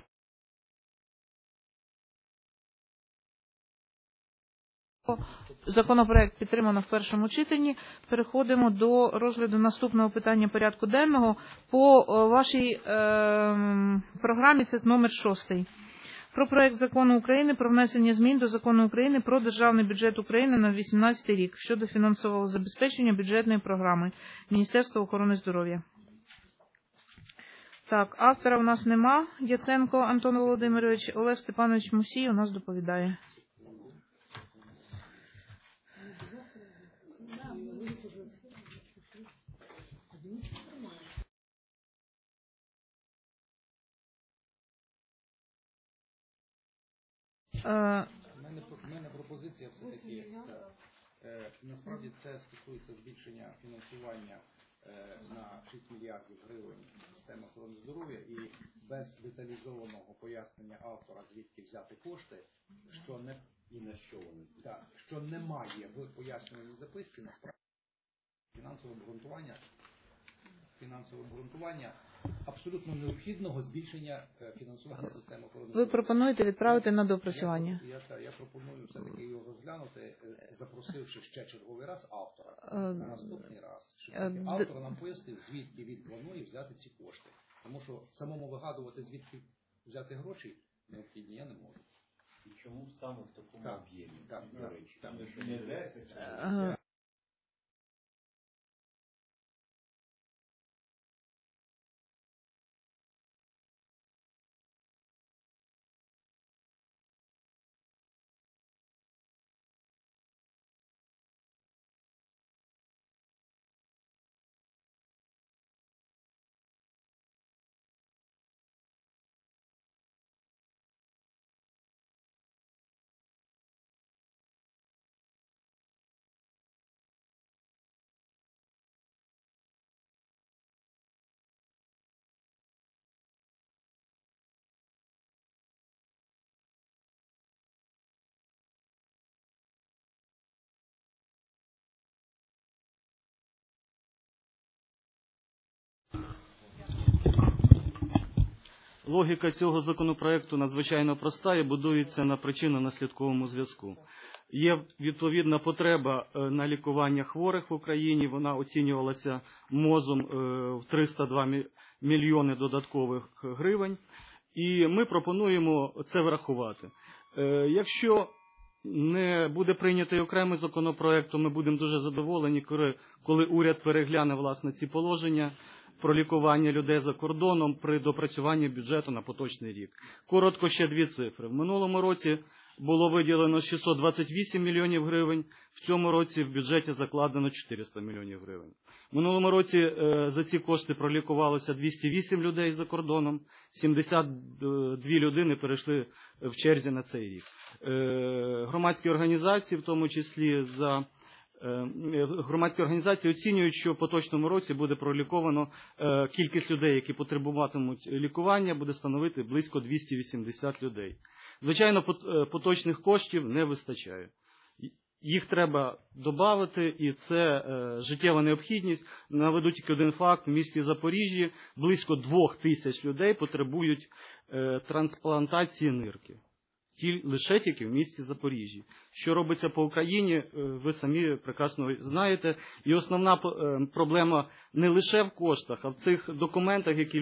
Законопроект підтримано в першому читанні. Переходимо до розгляду наступного питання порядку денного. По вашій програмі це номер 6. Про проект закону України про внесення змін до закону України про державний бюджет України на 2018 рік щодо фінансового забезпечення бюджетної програми Міністерства охорони здоров'я. Так, автора у нас нема. Яценко Антон Володимирович, Олег Степанович Мусій у нас доповідає. У мене пропозиція все-таки, насправді це стосується збільшення фінансування на 6 мільярдів гривень системи охорони здоров'я і без деталізованого пояснення автора, звідки взяти кошти, що не і на що вони, так, що немає в пояснювальній записці, насправді фінансове обґрунтування абсолютно необхідного збільшення фінансування системи охорони здоров'я. Ви пропонуєте відправити на доопрацювання? Я пропоную все-таки його розглянути, запросивши ще черговий раз автора на наступний раз, щоб автор нам пояснив, звідки він планує взяти ці кошти. Тому що самому вигадувати, звідки взяти гроші, необхідні я не можу. І чому саме в такому об'ємі, до речі? Логіка цього законопроекту надзвичайно проста і будується на причинно-наслідковому зв'язку. Є відповідна потреба на лікування хворих в Україні, вона оцінювалася МОЗом в 302 мільйони додаткових гривень, і ми пропонуємо це врахувати. Якщо не буде прийнятий окремий законопроект, то ми будемо дуже задоволені, коли уряд перегляне, власне, ці положення про лікування людей за кордоном при допрацюванні бюджету на поточний рік. Коротко ще дві цифри. В минулому році було виділено 628 мільйонів гривень, в цьому році в бюджеті закладено 400 мільйонів гривень. В минулому році за ці кошти пролікувалося 208 людей за кордоном, 72 людини перейшли в черзі на цей рік. Громадські організації, в тому числі громадські організації оцінюють, що в поточному році буде проліковано кількість людей, які потребуватимуть лікування, буде становити близько 280 людей. Звичайно, поточних коштів не вистачає. Їх треба додати, і це життєва необхідність. Наведу тільки один факт. В місті Запоріжжі близько 2000 людей потребують трансплантації нирки. Лише тільки в місті Запоріжжі. Що робиться по Україні, ви самі прекрасно знаєте. І основна проблема не лише в коштах, а в цих документах, які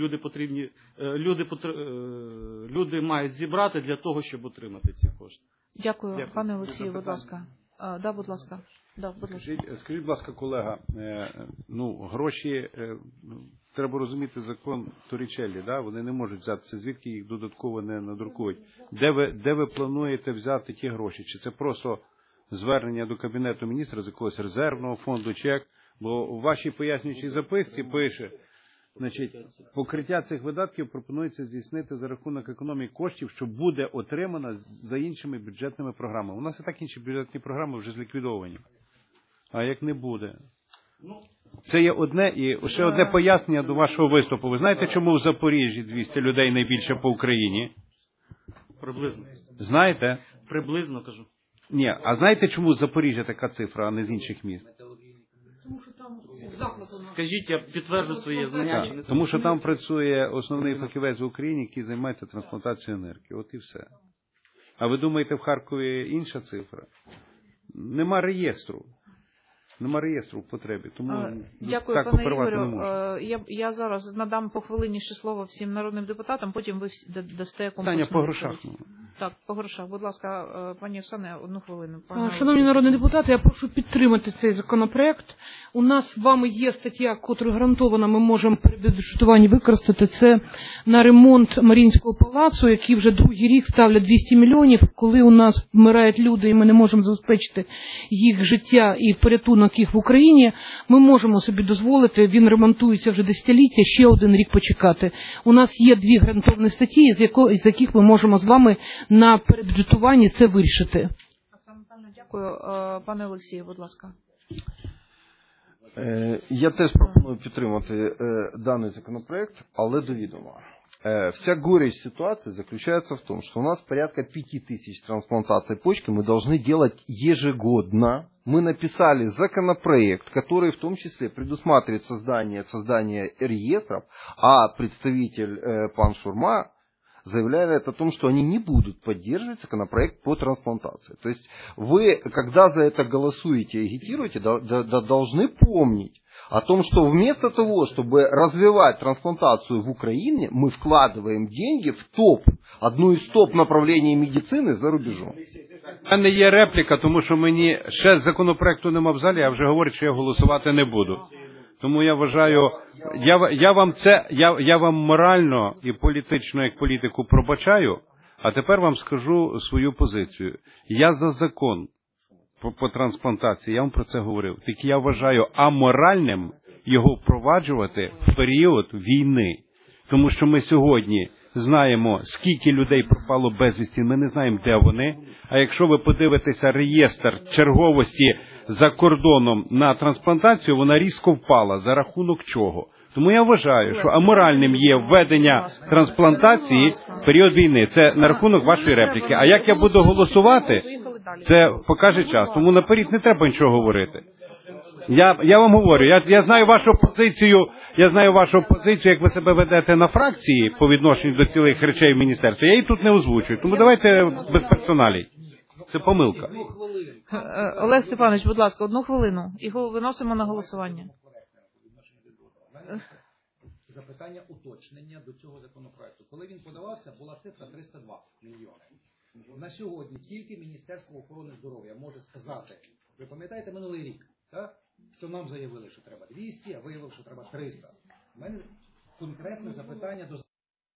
люди мають зібрати для того, щоб отримати ці кошти. Дякую. Пане Олексію, будь ласка. Да, будь ласка. Да, будь ласка. Скажіть, будь ласка, колега, гроші, треба розуміти закон Торрічеллі, да? Вони не можуть взятися, звідки їх додатково не надрукують. Де ви плануєте взяти ті гроші? Чи це просто звернення до Кабінету міністрів з якогось резервного фонду, чи як? Бо у вашій пояснюючій записці пише, значить, покриття цих видатків пропонується здійснити за рахунок економії коштів, що буде отримано за іншими бюджетними програмами. У нас і так інші бюджетні програми вже зліквідовані. А як не буде? Це є одне, і ще одне пояснення до вашого виступу. Ви знаєте, чому в Запоріжжі 200 людей найбільше по Україні? Приблизно. Знаєте? Приблизно, кажу. Ні, а знаєте, чому з Запоріжжя така цифра, а не з інших міст? Тому що там заклад у нас. Скажіть, я підтверджу своє знання. Так, тому що там працює основний фахівець в Україні, який займається трансплантацією енергії. От і все. А ви думаєте, в Харкові інша цифра? Нема реєстру. Нема реєстру в потребі, тому дякую, так пане оперувати не Ігорю. можна. Я зараз надам по хвилині ще слово всім народним депутатам, потім ви дасте комплексну Питання по грошах. Так, по грошах. Будь ласка, пані Оксане, 1 хвилину. Шановні народні депутати, я прошу підтримати цей законопроект. У нас з вами є стаття, котру гарантовано ми можемо при бюджетуванні використати. Це на ремонт Маріїнського палацу, який вже другий рік ставлять 200 мільйонів. Коли у нас вмирають люди і ми не можемо забезпечити їх життя і порятунок їх в Україні, ми можемо собі дозволити, він ремонтується вже десятиліття, ще 1 рік почекати. У нас є 2 гарантовані статті, з яких ми можемо з вами на перебюджетуванні це вирішити. Дякую. Пане Олексію, будь ласка. Я теж пропоную підтримати даний законопроект, але до відома. Вся горечь ситуации заключается в том, что у нас порядка 5000 трансплантаций почки мы должны делать ежегодно. Мы написали законопроект, который в том числе предусматривает создание реестров, а представитель пан Шурма заявляет о том, что они не будут поддерживать законопроект по трансплантации. То есть вы, когда за это голосуете и агитируете, должны помнить о том, что вместо того, чтобы развивать трансплантацию в Украине, мы вкладываем деньги в одну из топ-направлений медицины за рубежом. У мене є репліка, тому що мені ще законопроекту нема в залі, я вже говорю, що я голосувати не буду. Тому я вважаю, я вам морально і політично, як політику, пробачаю, а тепер вам скажу свою позицію. Я за закон по трансплантації, я вам про це говорив. Тільки я вважаю аморальним його впроваджувати в період війни. Тому що ми сьогодні знаємо, скільки людей пропало безвісті, ми не знаємо, де вони. А якщо ви подивитеся реєстр черговості за кордоном на трансплантацію, вона різко впала. За рахунок чого? Тому я вважаю, що аморальним є введення трансплантації в період війни. Це на рахунок вашої репліки. А як я буду голосувати, це покаже час. Тому наперед не треба нічого говорити. Я вам говорю, я знаю вашу позицію, як ви себе ведете на фракції по відношенню до цілих речей в міністерстві. Я її тут не озвучую. Тому давайте без персоналій. Це помилка. Олег Степанович, будь ласка, 1 хвилину. Його виносимо на голосування. Запитання уточнення до цього законопроекту. Коли він подавався, була цифра 302 мільйони. На сьогодні тільки Міністерство охорони здоров'я може сказати, ви пам'ятаєте минулий рік, так? Що нам заявили, що треба 200, а виявили, що треба 300. У мене конкретне запитання до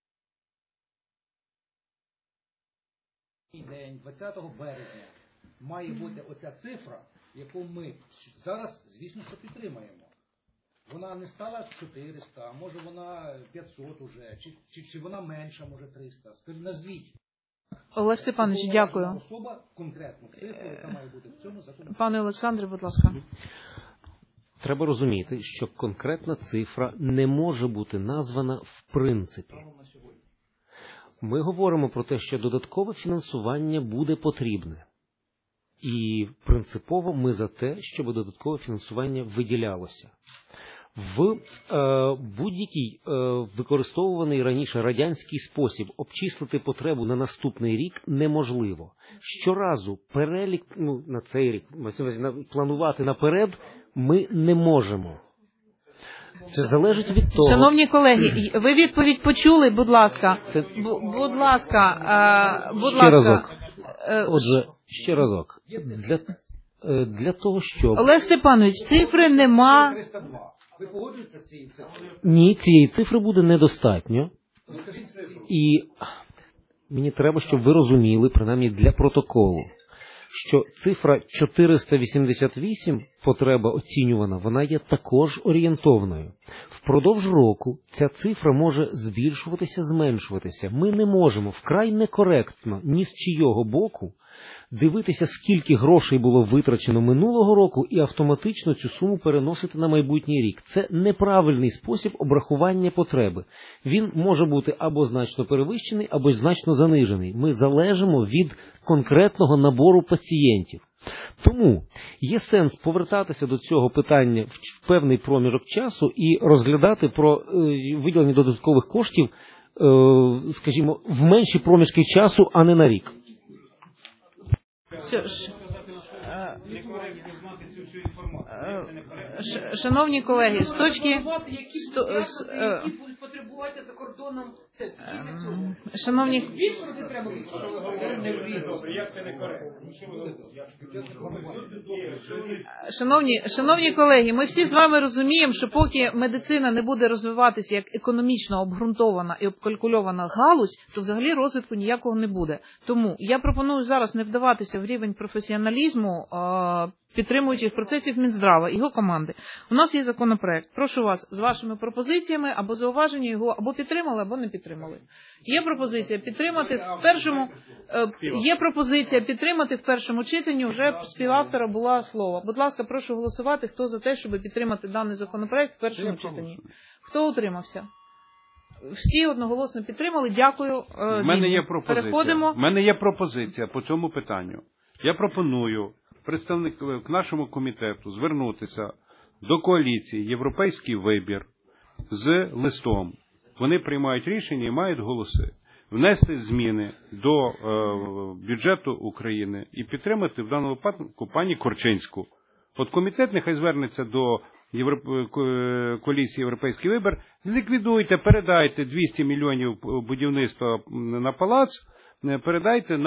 день, 20 березня, має бути оця цифра, яку ми зараз, звісно, що підтримаємо. Вона не стала 400, а може вона 500 уже, чи вона менша, може 300. Скажіть, назвіть. Олег Степанович, дякую. Особа, конкретну цифру, яка має бути в цьому законі. Пане Олександре, будь ласка. Треба розуміти, що конкретна цифра не може бути названа в принципі. Ми говоримо про те, що додаткове фінансування буде потрібне. І принципово ми за те, щоб додаткове фінансування виділялося. В будь-який використовуваний раніше радянський спосіб обчислити потребу на наступний рік неможливо. Щоразу перелік, на цей рік, планувати наперед ми не можемо. Це залежить від того... Шановні колеги, ви відповідь почули, будь ласка. Будь ласка. Ще разок. Отже, ще разок. для того, щоб... Олег Степанович, цифри нема. Ви погоджуєтеся з цією цифрою? Ні, цієї цифри буде недостатньо. І мені треба, щоб ви розуміли, принаймні для протоколу, що цифра 488, потреба оцінювана, вона є також орієнтовною. Впродовж року ця цифра може збільшуватися, зменшуватися. Ми не можемо, вкрай некоректно, ні з чийого боку, дивитися, скільки грошей було витрачено минулого року і автоматично цю суму переносити на майбутній рік. Це неправильний спосіб обрахування потреби. Він може бути або значно перевищений, або значно занижений. Ми залежимо від конкретного набору пацієнтів. Тому є сенс повертатися до цього питання в певний проміжок часу і розглядати про виділення додаткових коштів, скажімо, в менші проміжки часу, а не на рік. Шановні колеги, з точки... потребується за кордоном, це шановні... Шановні колеги, ми всі з вами розуміємо, що поки медицина не буде розвиватися як економічно обґрунтована і обкалькульована галузь, то взагалі розвитку ніякого не буде. Тому я пропоную зараз не вдаватися в рівень професіоналізму підтримуючих процесів Мінздрава і його команди. У нас є законопроект. Прошу вас з вашими пропозиціями або зауваження його або підтримали, або не підтримали. Є пропозиція підтримати в першому читанні, вже співавтора була слово. Будь ласка, прошу голосувати, хто за те, щоб підтримати даний законопроект в першому читанні. Хто утримався? Всі одноголосно підтримали. Дякую. У мене є пропозиція. Переходимо. У мене є пропозиція по цьому питанню. Я пропоную представникам нашому комітету звернутися до коаліції «Європейський вибір» з листом. Вони приймають рішення і мають голоси. Внести зміни до бюджету України і підтримати в даному випадку пані Корчинську. От комітет нехай звернеться до коаліції «Європейський вибір». Ліквідуйте, передайте 200 мільйонів будівництва на палац, передайте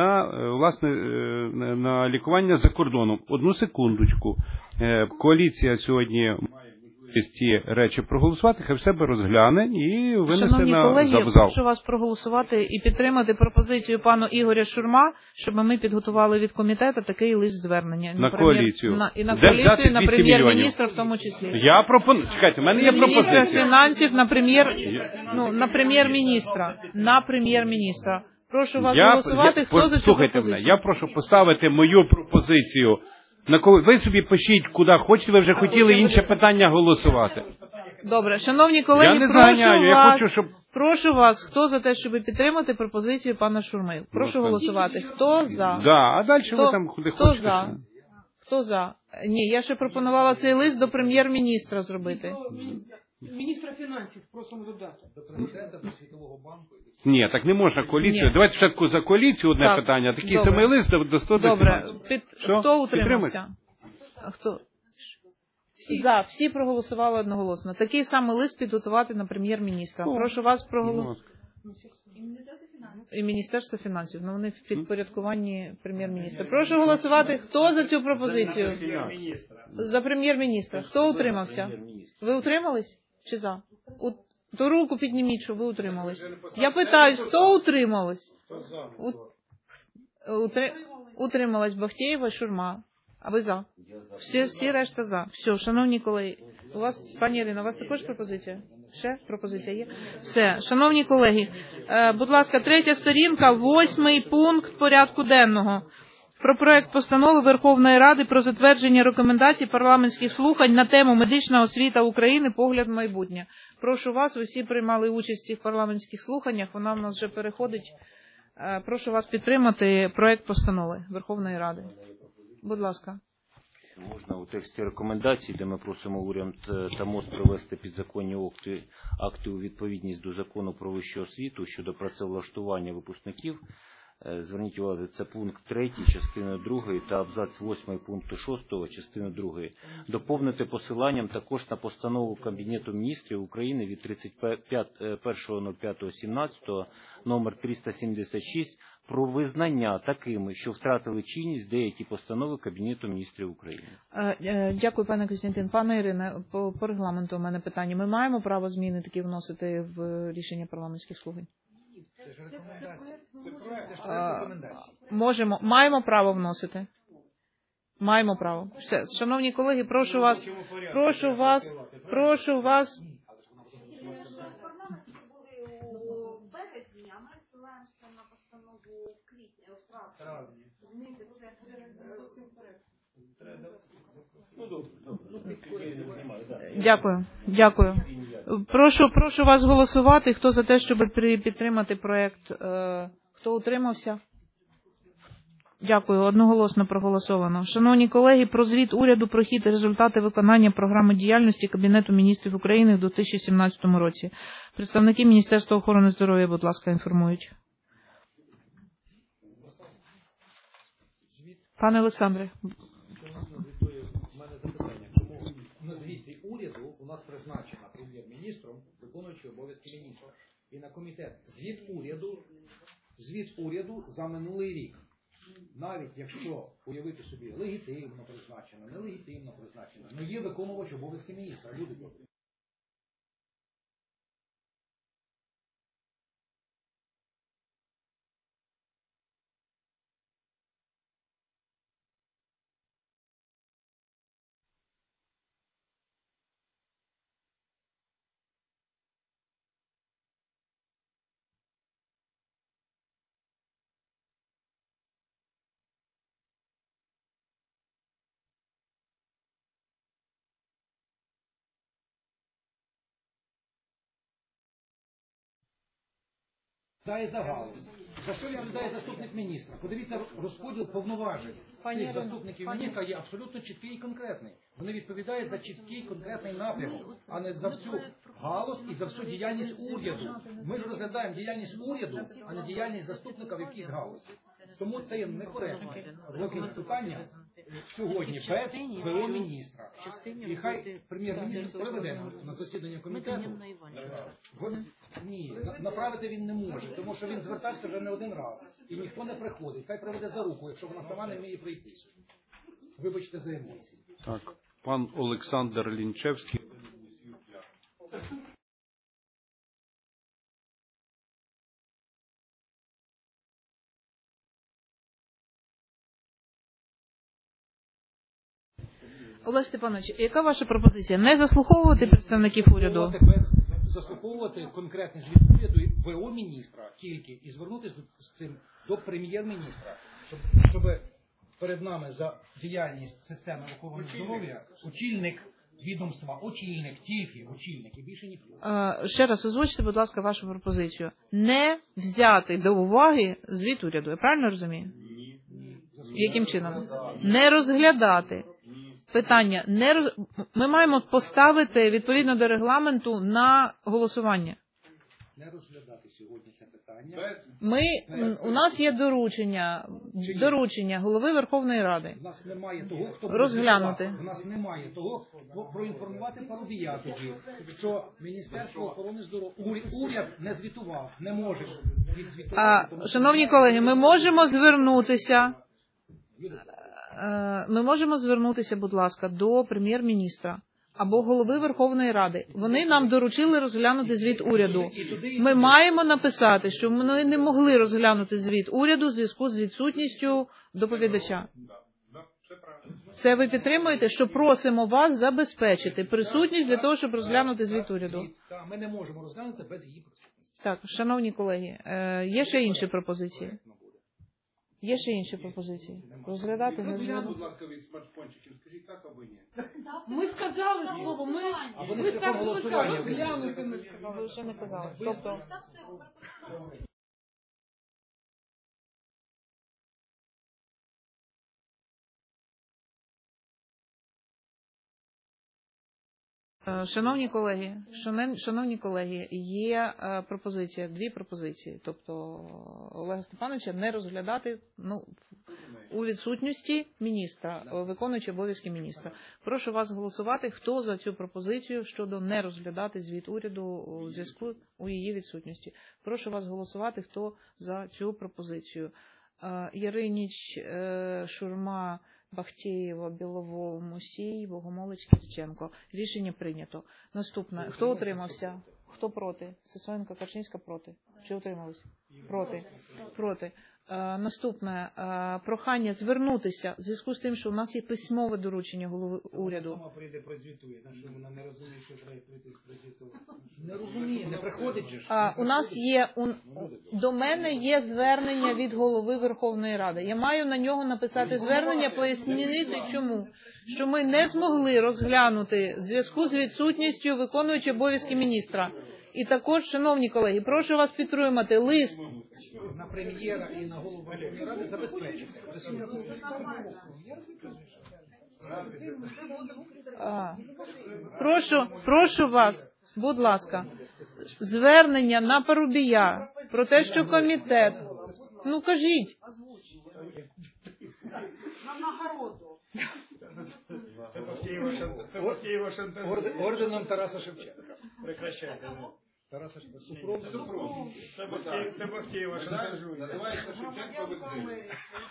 на лікування за кордоном. Одну секундочку. Коаліція сьогодні має можливість ті речі проголосувати, хай в себе розгляне і винесе Шановні на колеги, зал. прошу вас проголосувати і підтримати пропозицію пану Ігоря Шурма, щоб ми підготували від комітету такий лист звернення. На коаліцію. І на коаліцію, і на прем'єр-міністра в тому числі. Я пропоную, чекайте, в мене є пропозиція. Міністра фінансів, на прем'єр-міністра. На прем'єр-міністра. Прошу вас голосувати, хто за цю слухайте пропозицію. мене, я прошу поставити мою пропозицію. Ви собі пишіть, куди хочете, ви вже хотіли інше питання голосувати. Добре, шановні колеги, я не заганяю, я хочу, щоб... прошу вас, хто за те, щоб підтримати пропозицію пана Шурми? Прошу голосувати. Хто за? Да, а далі ви там куди хто хочете. За? Хто за? Ні, я ще пропонувала цей лист до прем'єр-міністра зробити. Міністра фінансів просимо додати. До президента, до Світового банку. Ні, так не можна коаліцію. Ні. Давайте спочатку за коаліцію одне питання. Такий самий лист до 100 Добре. Хто утримався? Хто? За. Всі проголосували одноголосно. Такий самий лист підготувати на прем'єр-міністра. Прошу вас проголосувати. І Міністерство фінансів. Ну, вони в підпорядкуванні прем'єр-міністра. Прошу голосувати. Хто за цю пропозицію? За прем'єр-міністра. Хто утримався? Ви утримались? Чи за? То руку підніміть, що ви утримались. Я питаюсь, хто утримались? Утрималась Бахтєєва, Шурма. А ви за? Всі решта за. Все, шановні колеги. У вас, пані Ірина, у вас також пропозиція? Ще пропозиція є? Все, шановні колеги, будь ласка, 3 сторінка, 8 пункт порядку денного. Про проект постанови Верховної Ради про затвердження рекомендацій парламентських слухань на тему «Медична освіта України. Погляд в майбутнє». Прошу вас, ви всі приймали участь в цих парламентських слуханнях, вона в нас вже переходить. Прошу вас підтримати проект постанови Верховної Ради. Будь ласка. Можна у тексті рекомендацій, де ми просимо уряд та МОЗ привести підзаконні акти у відповідність до закону про вищу освіту щодо працевлаштування випускників Зверніть увагу, це пункт 3 частини 2 та абзац 8 пункту 6 частини 2. Доповнити посиланням також на постанову Кабінету міністрів України від 31.05.17 номер 376 про визнання такими, що втратили чинність деякі постанови Кабінету міністрів України. Дякую, пане Костянтин. Пане Ірине, по регламенту у мене питання. Ми маємо право зміни такі вносити в рішення парламентських слухань? Маємо право вносити. Маємо право. Все, шановні колеги, прошу вас. Дякую. Прошу вас голосувати. Хто за те, щоб підтримати проект? Хто утримався? Дякую. Одноголосно проголосовано. Шановні колеги, про звіт уряду про хід і результати виконання програми діяльності Кабінету міністрів України в 2017 році. Представники Міністерства охорони здоров'я, будь ласка, інформують. Пане Олександре. У мене запитання. Чому на звіті уряду у нас призначена прем'єр-міністром виконуючий обов'язки міністра? І на комітет звіт уряду за минулий рік. Навіть якщо уявити собі легітимно призначено, нелегітимно призначено, але є виконувач обов'язки міністра. Люди добрі. Дає за галузь. За що я віддаю заступник міністра? Подивіться, розподіл повноважень цих заступників міністра є абсолютно чіткий і конкретний. Вони відповідають за чіткий конкретний напрямок, а не за всю галузь і за всю діяльність уряду. Ми ж розглядаємо діяльність уряду, а не діяльність заступника в якійсь галузі. Тому це є некоректно розгляд питання сьогодні без ВО міністра. І хай прем'єр-міністр проведе на засідання комітету. Ні, направити він не може, тому що він звертався вже не один раз. І ніхто не приходить. Хай проведе за руку, якщо вона сама не вміє прийти. Вибачте за емоції. Так, пан Олександр Лінчевський. Олег Степанович, яка ваша пропозиція? Не заслуховувати представників уряду? Заслуховувати конкретний звіт уряду ВО міністра тільки і звернутися з цим до прем'єр-міністра, щоб перед нами за діяльність системи охорони здоров'я очільник відомства, тільки очільник і більше ніхто. Ще раз озвучте, будь ласка, вашу пропозицію. Не взяти до уваги звіт уряду. Я правильно розумію? Ні. Яким чином? Не розглядати. Питання. Ми маємо поставити відповідно до регламенту на голосування. Не розглядати сьогодні це питання. У нас є доручення голови Верховної Ради. У нас немає того, хто розглянути. У нас немає того, проінформувати Парубія тоді, що Міністерство охорони здоров'я, уряд не звітував, не може відзвітувати. Шановні колеги, ми можемо звернутися, будь ласка, до прем'єр-міністра або голови Верховної Ради. Вони нам доручили розглянути звіт уряду. Ми маємо написати, що ми не могли розглянути звіт уряду в зв'язку з відсутністю доповідача. Це ви підтримуєте, що просимо вас забезпечити присутність для того, щоб розглянути звіт уряду? Ми не можемо розглянути без її присутності. Так, шановні колеги, є ще інші пропозиції? Є ще інші пропозиції? Розглядати, не розглядати? Будь ласка, від смартфончиків, скажіть так або ні. Ми сказали слово, ми так розглянути, ми сказали. Ви вже не казали. Тобто... Шановні колеги, є пропозиція, дві пропозиції. Тобто Олега Степановича не розглядати у відсутності міністра, виконуючи обов'язки міністра. Прошу вас голосувати, хто за цю пропозицію щодо не розглядати звіт уряду у зв'язку у її відсутності. Прошу вас голосувати, хто за цю пропозицію. Яриніч, Шурма, Бахтеєва, Біловол, Мусій, Богомолець, Кириченко. Рішення прийнято. Наступне. Хто утримався? Хто проти? Сисоєнко, Карчинська проти. Чи утрималися? Проти. Проти. Наступне. Прохання звернутися в зв'язку з тим, що у нас є письмове доручення голови уряду. Вона сама прийде прозвітує, значить вона не розуміє, що треба прийти прозвітувати. Не розуміє, не приходить же. У нас є, до мене є звернення від голови Верховної Ради. Я маю на нього написати звернення, пояснити чому. Що ми не змогли розглянути в зв'язку з відсутністю виконуючого обов'язки міністра. І також, шановні колеги, прошу вас підтримати лист. На прем'єра і на голову Верховної Ради забезпечити. Прошу вас, будь ласка, звернення на Парубія про те, що комітет... Ну, кажіть. Це Києва шантажує. Орденом Тараса Шевченка. Прекращайте. Тараса Шевченка. Супрун. Це Києва шантажує. Називається Шевченко в екзилі.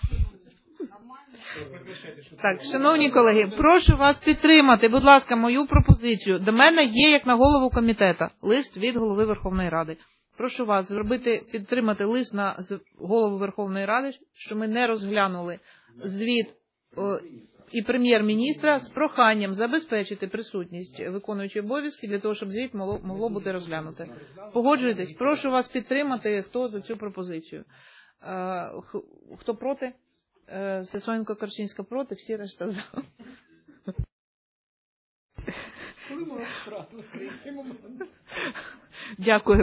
Так, шановні колеги, прошу вас підтримати, будь ласка, мою пропозицію. До мене є, як на голову комітету, лист від голови Верховної Ради. Прошу вас підтримати лист на голову Верховної Ради, що ми не розглянули звіт і прем'єр-міністра з проханням забезпечити присутність виконуючої обов'язки для того, щоб звіт могло бути розглянуте. Погоджуєтесь? Прошу вас підтримати, хто за цю пропозицію. Хто проти? Сисоєнко, Карчинська проти, всі решта за. Дякую.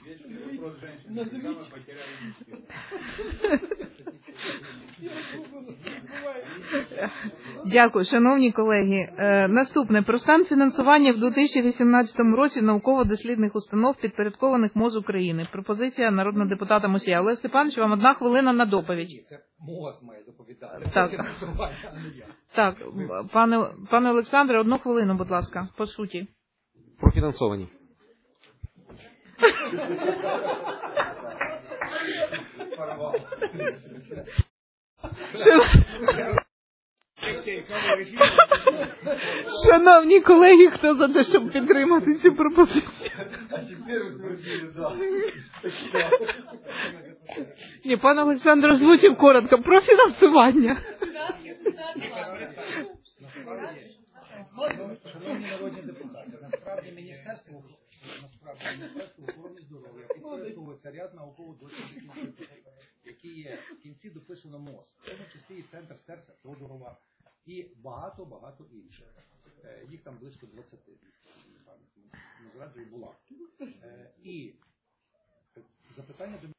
Дякую, шановні колеги. Наступне. Про стан фінансування в 2018 році науково-дослідних установ, підпорядкованих МОЗ України. Пропозиція народного депутата Мусія. Олег Степанович, вам 1 хвилина на доповідь. Це МОЗ має доповідати. Так, пане Олександре, 1 хвилину, будь ласка, по суті. Профінансовані. Шановні колеги, хто за те, щоб підтримати цю пропозицію? Ні, пан Олександр озвучив коротко про фінансування. Шановні народні депутати, насправді Міністерство охорони здоров'я підпорядковується ряд науково-дослідних інститутів, які є в кінці дописано МОЗ, в тому числі і Центр серця Тодорова, і багато інших. Їх там близько 20, не зраджую, була. І запитання до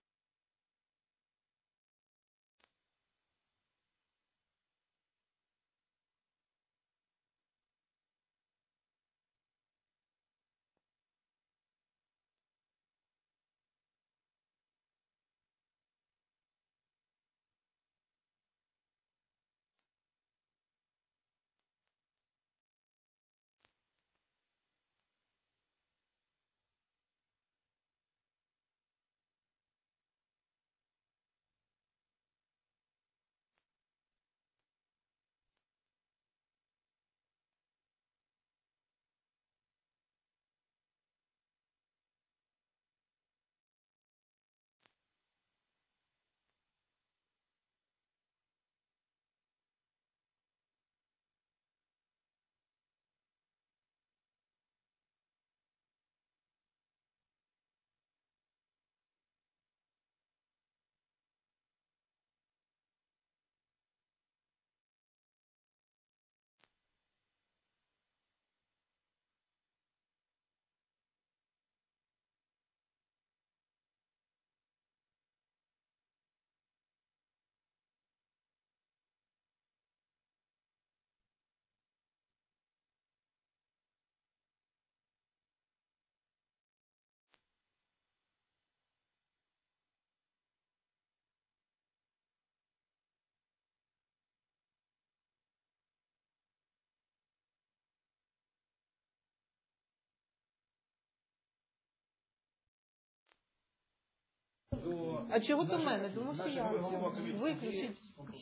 А чого до мене? Думав, що я. Виключіть.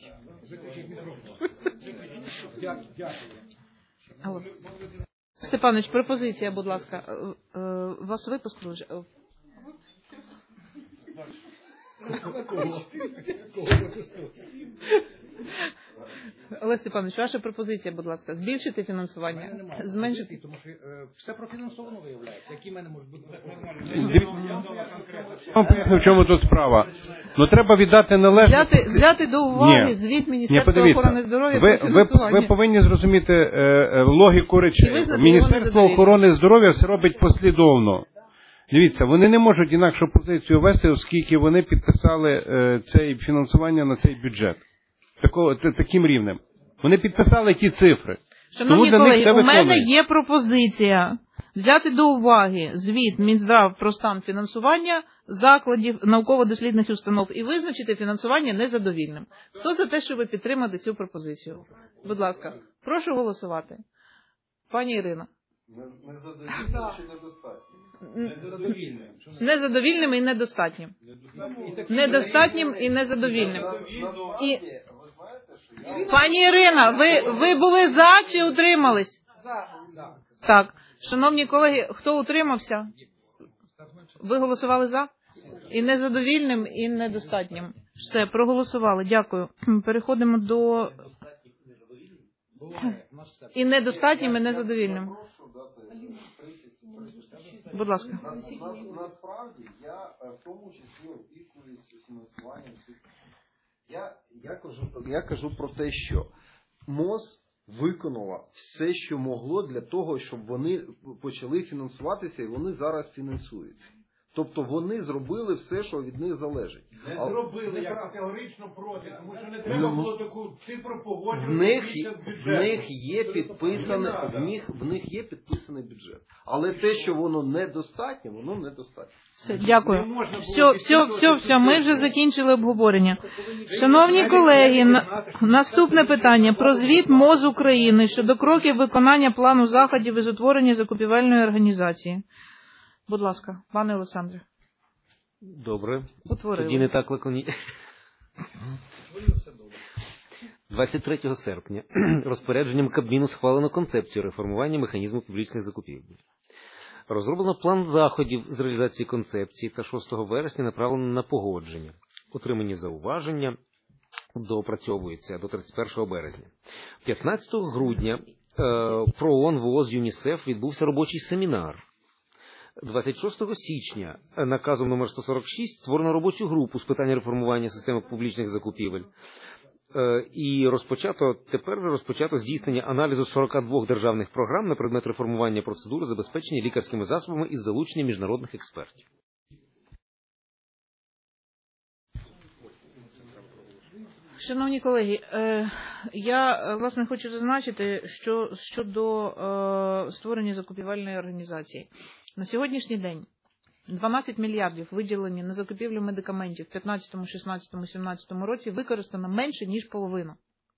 Алло. Степанович, пропозиція, будь ласка. Вас випустили вже? Олег Степанович, ваша пропозиція, будь ласка, збільшити фінансування, зменшити? Тому що все профінансовано виявляється. Які в мене можуть бути В чому тут справа? Ну треба віддати належне. Взяти до уваги звіт Міністерства охорони здоров'я про фінансування. Ви повинні зрозуміти логіку речей. Міністерство охорони здоров'я все робить послідовно. Дивіться, вони не можуть інакшу позицію вести, оскільки вони підписали це фінансування на цей бюджет. Таким рівнем. Вони підписали ті цифри. Шановні колеги, у мене є пропозиція взяти до уваги звіт Мінздрав про стан фінансування закладів науково-дослідних установ і визначити фінансування незадовільним. Хто за те, щоб ви підтримати цю пропозицію? Будь ласка, прошу голосувати. Пані Ірина. Незадовільним і недостатнім. Недостатнім і незадовільним. Пані Ірина, ви були за чи утримались? За. Так. Шановні колеги, хто утримався? Ви голосували за? І незадовільним, і недостатнім. Все, проголосували. Дякую. Переходимо до... І недостатнім, і незадовільним. Будь ласка. Насправді, я в тому числі опікуюсь фінансуванням цих. Я кажу про те, що МОЗ виконала все, що могло для того, щоб вони почали фінансуватися, і вони зараз фінансуються. Тобто вони зробили все, що від них залежить. Не зробили, я категорично проти, тому що не треба було таку цифру погоджувати. В них є підписаний бюджет. Але те, що воно недостатньо, воно недостатньо. Все, дякую. Все, ми вже закінчили обговорення. Шановні колеги, наступне питання про звіт МОЗ України щодо кроків виконання плану заходів із утворення закупівельної організації. Будь ласка, пане Олександре. Добре. Утворили. Тоді не так лаконічно. 23 серпня розпорядженням Кабміну схвалено концепцію реформування механізму публічних закупівель. Розроблено план заходів з реалізації концепції та 6 вересня направлено на погодження. Отримані зауваження доопрацьовуються до 31 березня. 15 грудня про ООН, ВООЗ, ЮНІСЕФ відбувся робочий семінар. 26 січня наказом номер 146 створено робочу групу з питань реформування системи публічних закупівель. І тепер розпочато здійснення аналізу 42 державних програм на предмет реформування процедури забезпечення лікарськими засобами із залученням міжнародних експертів. Шановні колеги, я, власне, хочу зазначити, що щодо створення закупівельної організації. На сьогоднішній день 12 мільярдів виділені на закупівлю медикаментів в 15, 16, 17 році використано менше, ніж половину.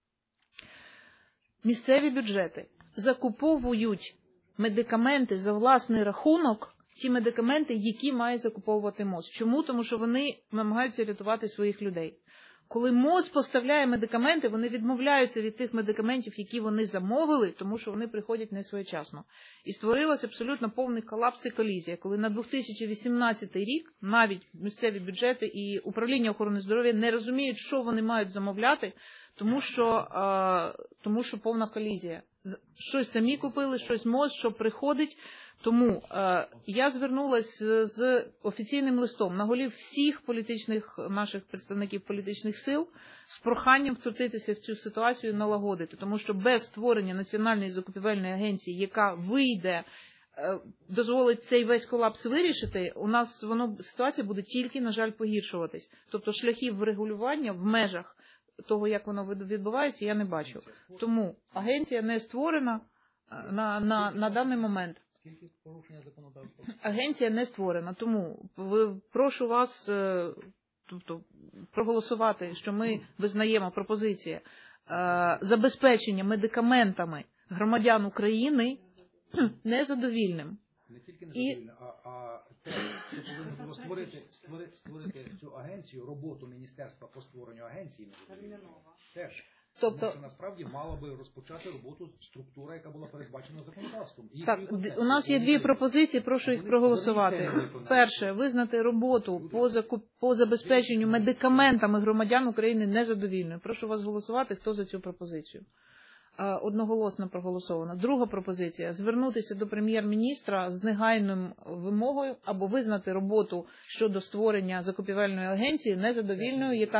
Місцеві бюджети закуповують медикаменти за власний рахунок, ті медикаменти, які має закуповувати МОЗ. Чому? Тому що вони намагаються рятувати своїх людей. Коли МОЗ поставляє медикаменти, вони відмовляються від тих медикаментів, які вони замовили, тому що вони приходять не своєчасно. І створилася абсолютно повний колапс і колізія, коли на 2018 рік навіть місцеві бюджети і управління охорони здоров'я не розуміють, що вони мають замовляти, тому що повна колізія. Щось самі купили, щось МОЗ, що приходить. Тому я звернулася з офіційним листом на голів всіх наших представників політичних сил з проханням втрутитися в цю ситуацію і налагодити. Тому що без створення Національної закупівельної агенції, яка вийде, дозволить цей весь колапс вирішити, у нас ситуація буде тільки, на жаль, погіршуватись. Тобто шляхів врегулювання в межах того, як воно відбувається, я не бачу. Тому агенція не створена на даний момент. Агенція не створена, тому прошу вас проголосувати, що ми визнаємо пропозиції забезпечення медикаментами громадян України незадовільним. Не тільки незадовільним, а що повинно було створити цю агенцію, роботу міністерства по створенню агенції, теж. Тобто, тому що насправді мала би розпочати роботу структура, яка була передбачена законодавством. Так, у нас є дві пропозиції, прошу їх проголосувати. Перше, визнати роботу по забезпеченню медикаментами громадян України незадовільною. Прошу вас голосувати, хто за цю пропозицію. Одноголосно проголосовано. Друга пропозиція – звернутися до прем'єр-міністра з негайною вимогою або визнати роботу щодо створення закупівельної агенції незадовільною, яка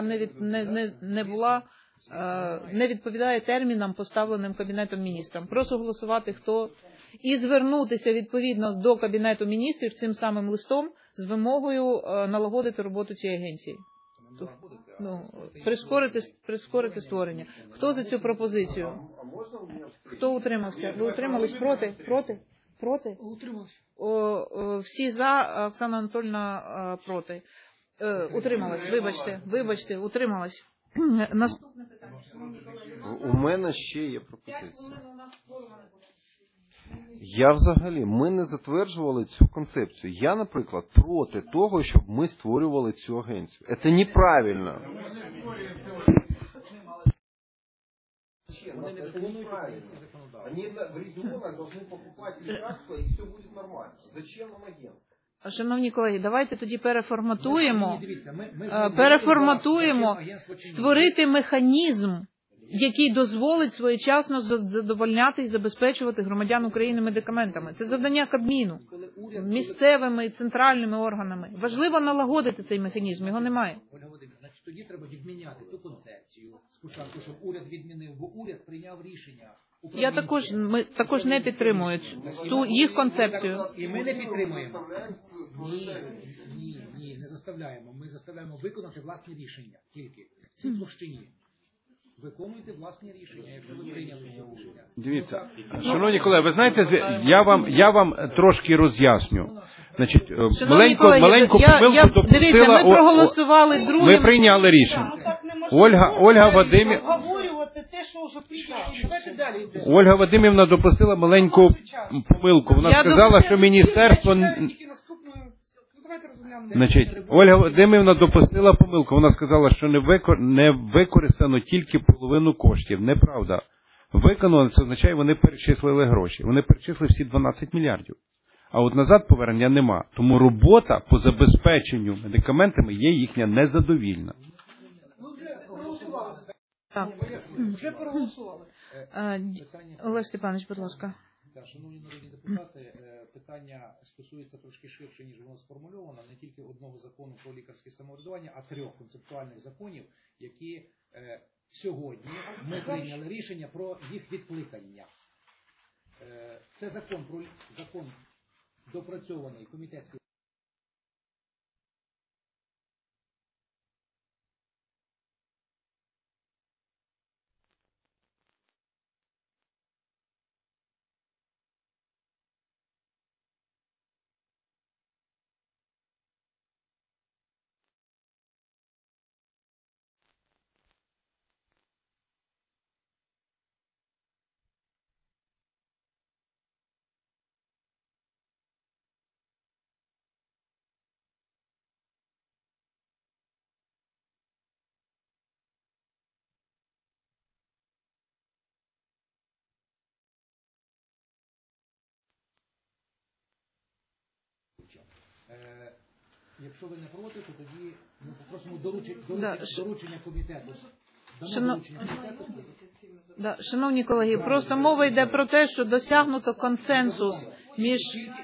не відповідає термінам, поставленим Кабінетом міністрів. Прошу голосувати, хто і звернутися відповідно до Кабінету міністрів цим самим листом з вимогою налагодити роботу цієї агенції. Прискорити створення. Хто за цю пропозицію? Хто утримався? Ви утримались? Проти? Утримався. Всі за, Оксана Анатольовна проти. Утрималась, вибачте, утрималась. Наступне питання. У мене ще є пропозиція. Ми не затверджували цю концепцію. Я, наприклад, проти того, щоб ми створювали цю агенцію. Це неправильно. Вони не виконують українське законодавство. Вони в регіонах повинні покупати лікарства і все буде нормально. Зачем нам агентство? Шановні колеги, давайте тоді переформатуємо, створити механізм, який дозволить своєчасно задовольняти і забезпечувати громадян України медикаментами. Це завдання Кабміну, місцевими і центральними органами. Важливо налагодити цей механізм, його немає. Ольга Володимирівна, значить тоді треба відміняти ту концепцію. Спочатку, щоб уряд відмінив, бо уряд прийняв рішення. Я також не підтримую їх концепцію. І ми не підтримуємо. Ні, не заставляємо. Ми заставляємо виконати власні рішення тільки в цій площині. Виконуйте власні рішення, якщо ви прийняли ці рішення. Дивіться, шановні колеги, ви знаєте, я вам трошки роз'ясню. Значить, маленьку помилку допустила. Ми проголосували другим. Ми прийняли рішення. Ольга Вадимівна допустила маленьку помилку. Вона сказала, що міністерство... Значить, Ольга Вадимівна допустила помилку. Вона сказала, що не використано тільки половину коштів. Неправда. Виконано, це означає, вони перечислили гроші. Вони перечислили всі 12 мільярдів. А от назад повернення нема. Тому робота по забезпеченню медикаментами є їхня незадовільна. Вже проголосували. Олег Степанович, будь ласка. Шановні народні депутати, питання стосується трошки ширше, ніж воно сформульовано, не тільки одного закону про лікарське самоврядування, а 3 концептуальних законів, які сьогодні ми прийняли рішення про їх відкликання. Це закон допрацьований комітетський. Якщо ви не проти, то тоді ми попросимо доручення комітету. Шановні колеги, просто мова йде про те, що досягнуто консенсус між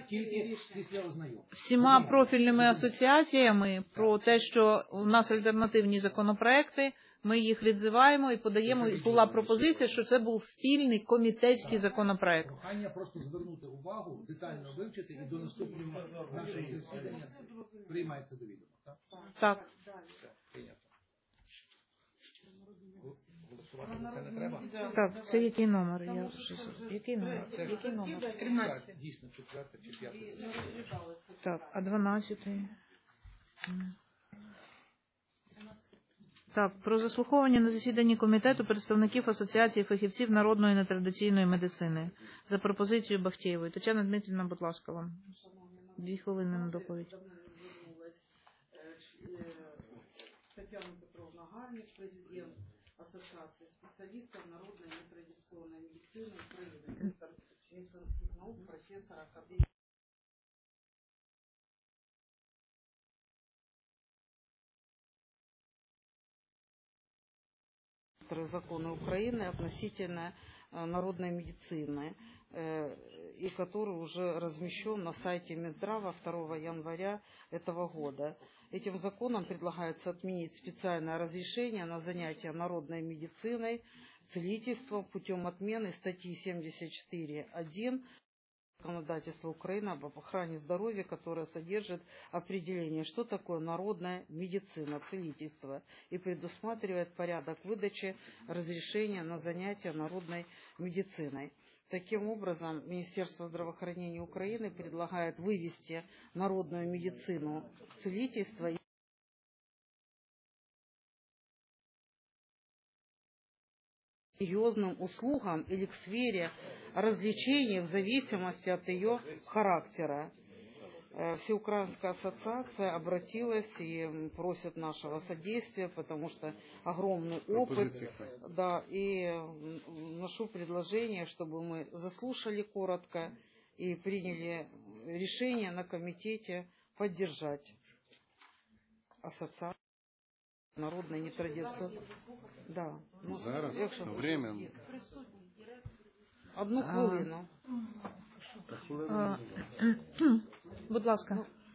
всіма профільними асоціаціями про те, що у нас альтернативні законопроекти, ми їх відзиваємо і подаємо, і була пропозиція, що це був спільний комітетський законопроект. Прохання просто звернути увагу, детально вивчити і до наступного нашого засідання приймається до відома. Так. Все, прийнято. Голосувати за це не треба? Так, це який номер? Який номер? 13. Дійсно, 4 чи 5. Так, а 12? Так, про заслуховування на засіданні комітету представників Асоціації фахівців народної нетрадиційної медицини за пропозицією Бахтєєвої. Тетяна Дмитрівна, будь ласка, вам. 2 хвилини на доповідь. Татьяна Петровна Гарник, президент Ассоциации специалистов народной нетрадиционной медицины Украины, доктор медицинских наук, профессор академии. Законы Украины относительно народной медицины, и который уже размещен на сайте Минздрава 2 января этого года. Этим законом предлагается отменить специальное разрешение на занятия народной медициной, целительством путем отмены статьи 74.1 законодательства Украины об охране здоровья, которое содержит определение, что такое народная медицина, целительство, и предусматривает порядок выдачи разрешения на занятия народной медициной. Таким образом, Министерство здравоохранения Украины предлагает вывести народную медицину, целительство религиозным услугам или к сфере развлечений в зависимости от ее характера. Всеукраинская ассоциация обратилась и просит нашего содействия, потому что огромный опыт. Да, и вношу предложение, чтобы мы заслушали коротко и приняли решение на комитете поддержать ассоциацию народной нетрадиционной. Да. Зараз, время. 1 хвилину. Будь ласка.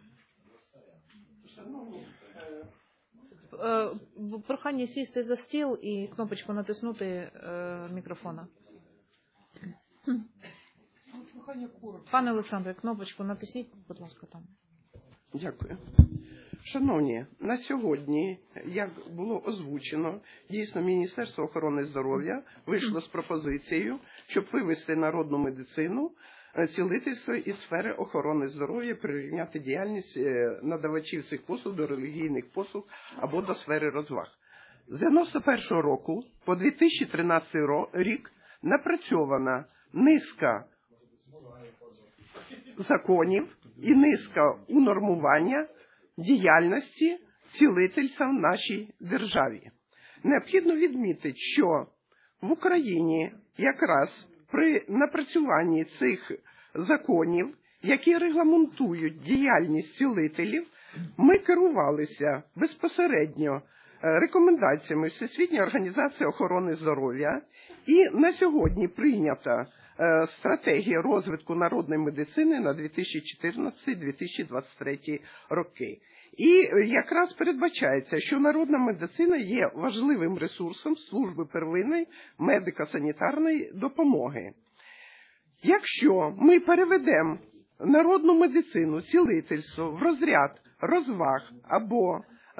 Прохання сісти за стіл і кнопочку натиснути мікрофона. Пане Олександре, кнопочку натисніть, будь ласка, там. Дякую. Шановні, на сьогодні, як було озвучено, дійсно Міністерство охорони здоров'я вийшло з пропозицією, щоб вивести народну медицину, цілительство із сфери охорони здоров'я, прирівняти діяльність надавачів цих послуг до релігійних послуг або до сфери розваг. З 91 року по 2013 рік напрацьована низка законів і низка унормування діяльності цілительства в нашій державі. Необхідно відмітити, що в Україні якраз при напрацюванні цих законів, які регламентують діяльність цілителів, ми керувалися безпосередньо рекомендаціями Всесвітньої організації охорони здоров'я, і на сьогодні прийнята стратегія розвитку народної медицини на 2014-2023 роки. І якраз передбачається, що народна медицина є важливим ресурсом служби первинної медико-санітарної допомоги. Якщо ми переведемо народну медицину, цілительство в розряд розваг або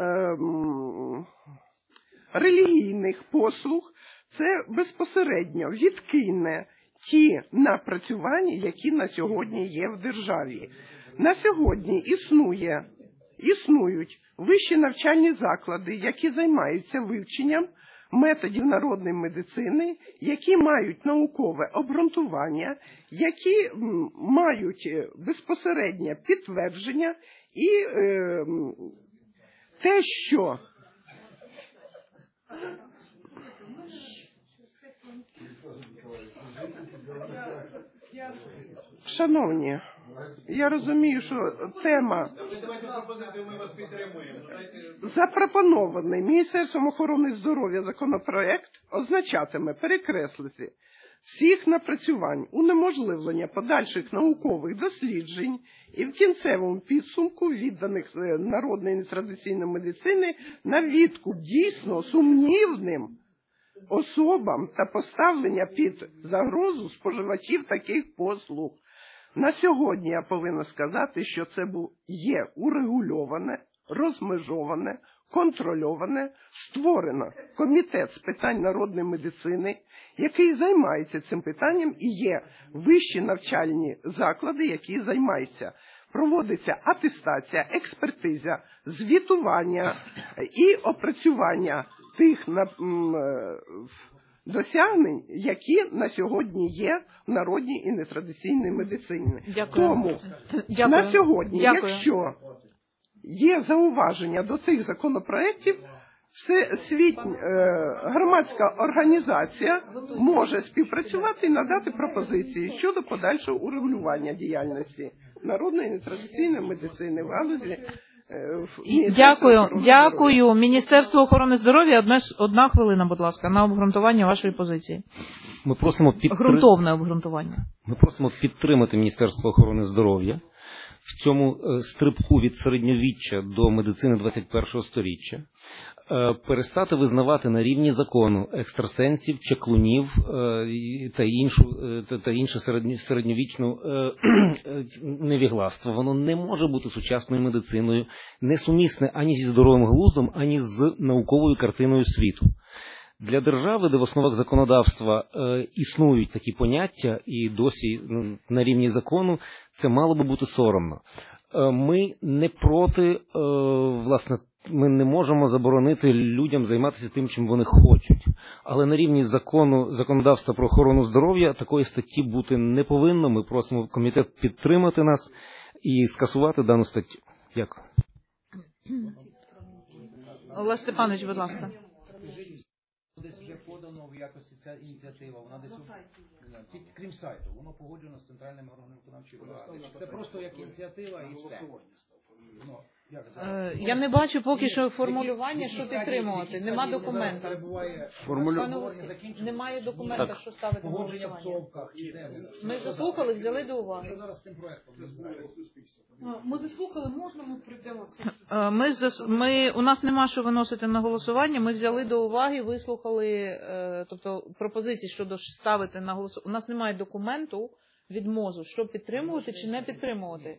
релігійних послуг, це безпосередньо відкине ті напрацювання, які на сьогодні є в державі. На сьогодні існують вищі навчальні заклади, які займаються вивченням методів народної медицини, які мають наукове обґрунтування, які мають безпосереднє підтвердження і те, що шановні, я розумію, що тема запропонований Міністерством охорони здоров'я законопроект означатиме перекреслити всіх напрацювань, унеможливлення подальших наукових досліджень і в кінцевому підсумку відданих народної нетрадиційної медицини на відкуп дійсно сумнівним особам та поставлення під загрозу споживачів таких послуг. На сьогодні я повинна сказати, що це є урегульоване, розмежоване, контрольоване, створено комітет з питань народної медицини, який займається цим питанням, і є вищі навчальні заклади, які займаються. Проводиться атестація, експертиза, звітування і опрацювання тих досягнень, які на сьогодні є в народній і нетрадиційній медицині. Дякую. Тому Дякую. на сьогодні, Дякую. якщо є зауваження до цих законопроєктів, громадська організація може співпрацювати і надати пропозиції щодо подальшого урегулювання діяльності народної і нетрадиційної медицини в галузі. Дякую. Міністерство охорони здоров'я, одна хвилина, будь ласка, на обґрунтування вашої позиції. Ми просимо Ґрунтовне обґрунтування. Ми просимо підтримати Міністерство охорони здоров'я в цьому стрибку від середньовіччя до медицини 21-го сторіччя, перестати визнавати на рівні закону екстрасенсів, чаклунів та інше середньовічне невігластво. Воно не може бути сучасною медициною, несумісне ані зі здоровим глуздом, ані з науковою картиною світу. Для держави, де в основах законодавства існують такі поняття і досі на рівні закону, це мало би бути соромно. Ми не проти, власне, ми не можемо заборонити людям займатися тим, чим вони хочуть. Але на рівні законодавства про охорону здоров'я такої статті бути не повинно. Ми просимо комітет підтримати нас і скасувати дану статтю. Дякую. Олег Степанович, будь ласка. Десь вже подано в якості ця ініціатива, вона десь крім сайту, воно погоджено з центральними органами виконавчої влади. Це просто як ініціатива і все. Я не бачу поки що формулювання, що підтримувати. Нема документа. Немає документа, що ставити на голосування. Ми заслухали, взяли до уваги. Ми заслухали, можна ми прийдемо? У нас нема що виносити на голосування, ми взяли до уваги, вислухали, тобто пропозиції щодо ставити на голосування. У нас немає документу від МОЗу, що підтримувати чи не підтримувати.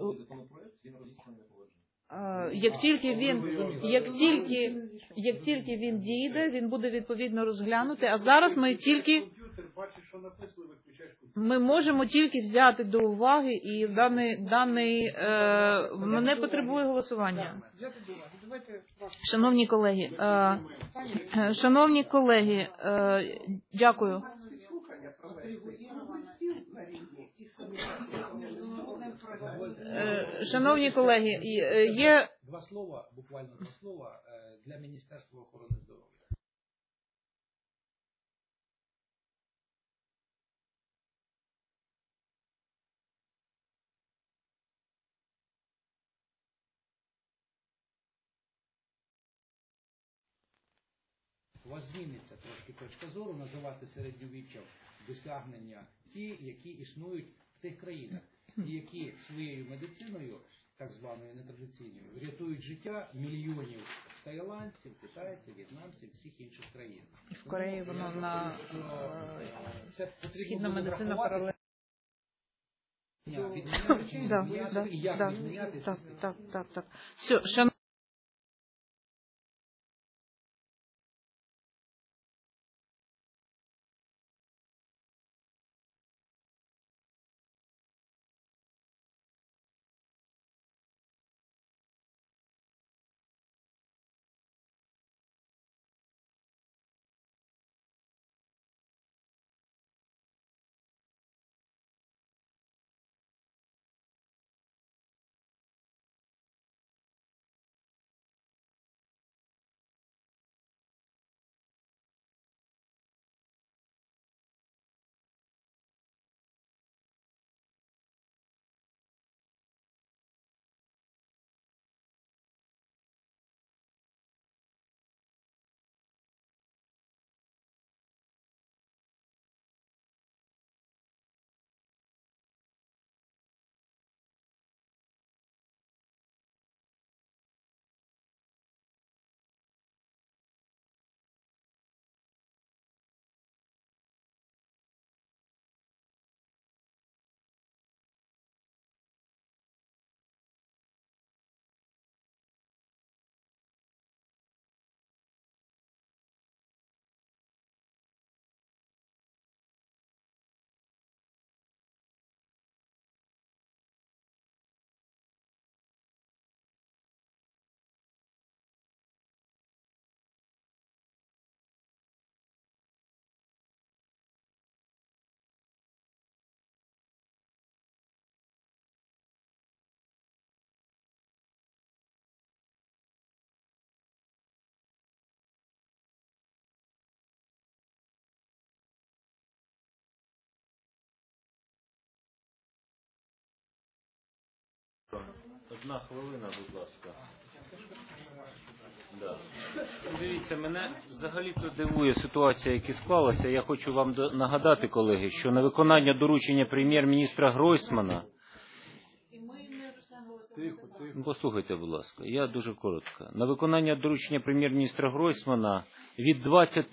Як тільки він дійде, він буде відповідно розглянути, а зараз ми можемо тільки взяти до уваги, і даний не потребує голосування. Шановні колеги, дякую. Шановні колеги, є буквально два слова для Міністерства охорони здоров'я. У вас зміниться трошки точка зору називати середньовіччям досягнення ті, які існують в тих країнах, і які своєю медициною, так званою нетрадиційною, рятують життя мільйонів таїландців, китайців, в'єтнамців, всіх інших країн. І в Кореї воно на східна медицина паралельно. Так. Все, Одна хвилина, будь ласка. Да. Дивіться, мене взагалі-то дивує ситуація, яка склалася. Я хочу вам нагадати, колеги, що на виконання доручення прем'єр-міністра Гройсмана... Послухайте, будь ласка, я дуже коротко. На виконання доручення прем'єр-міністра Гройсмана від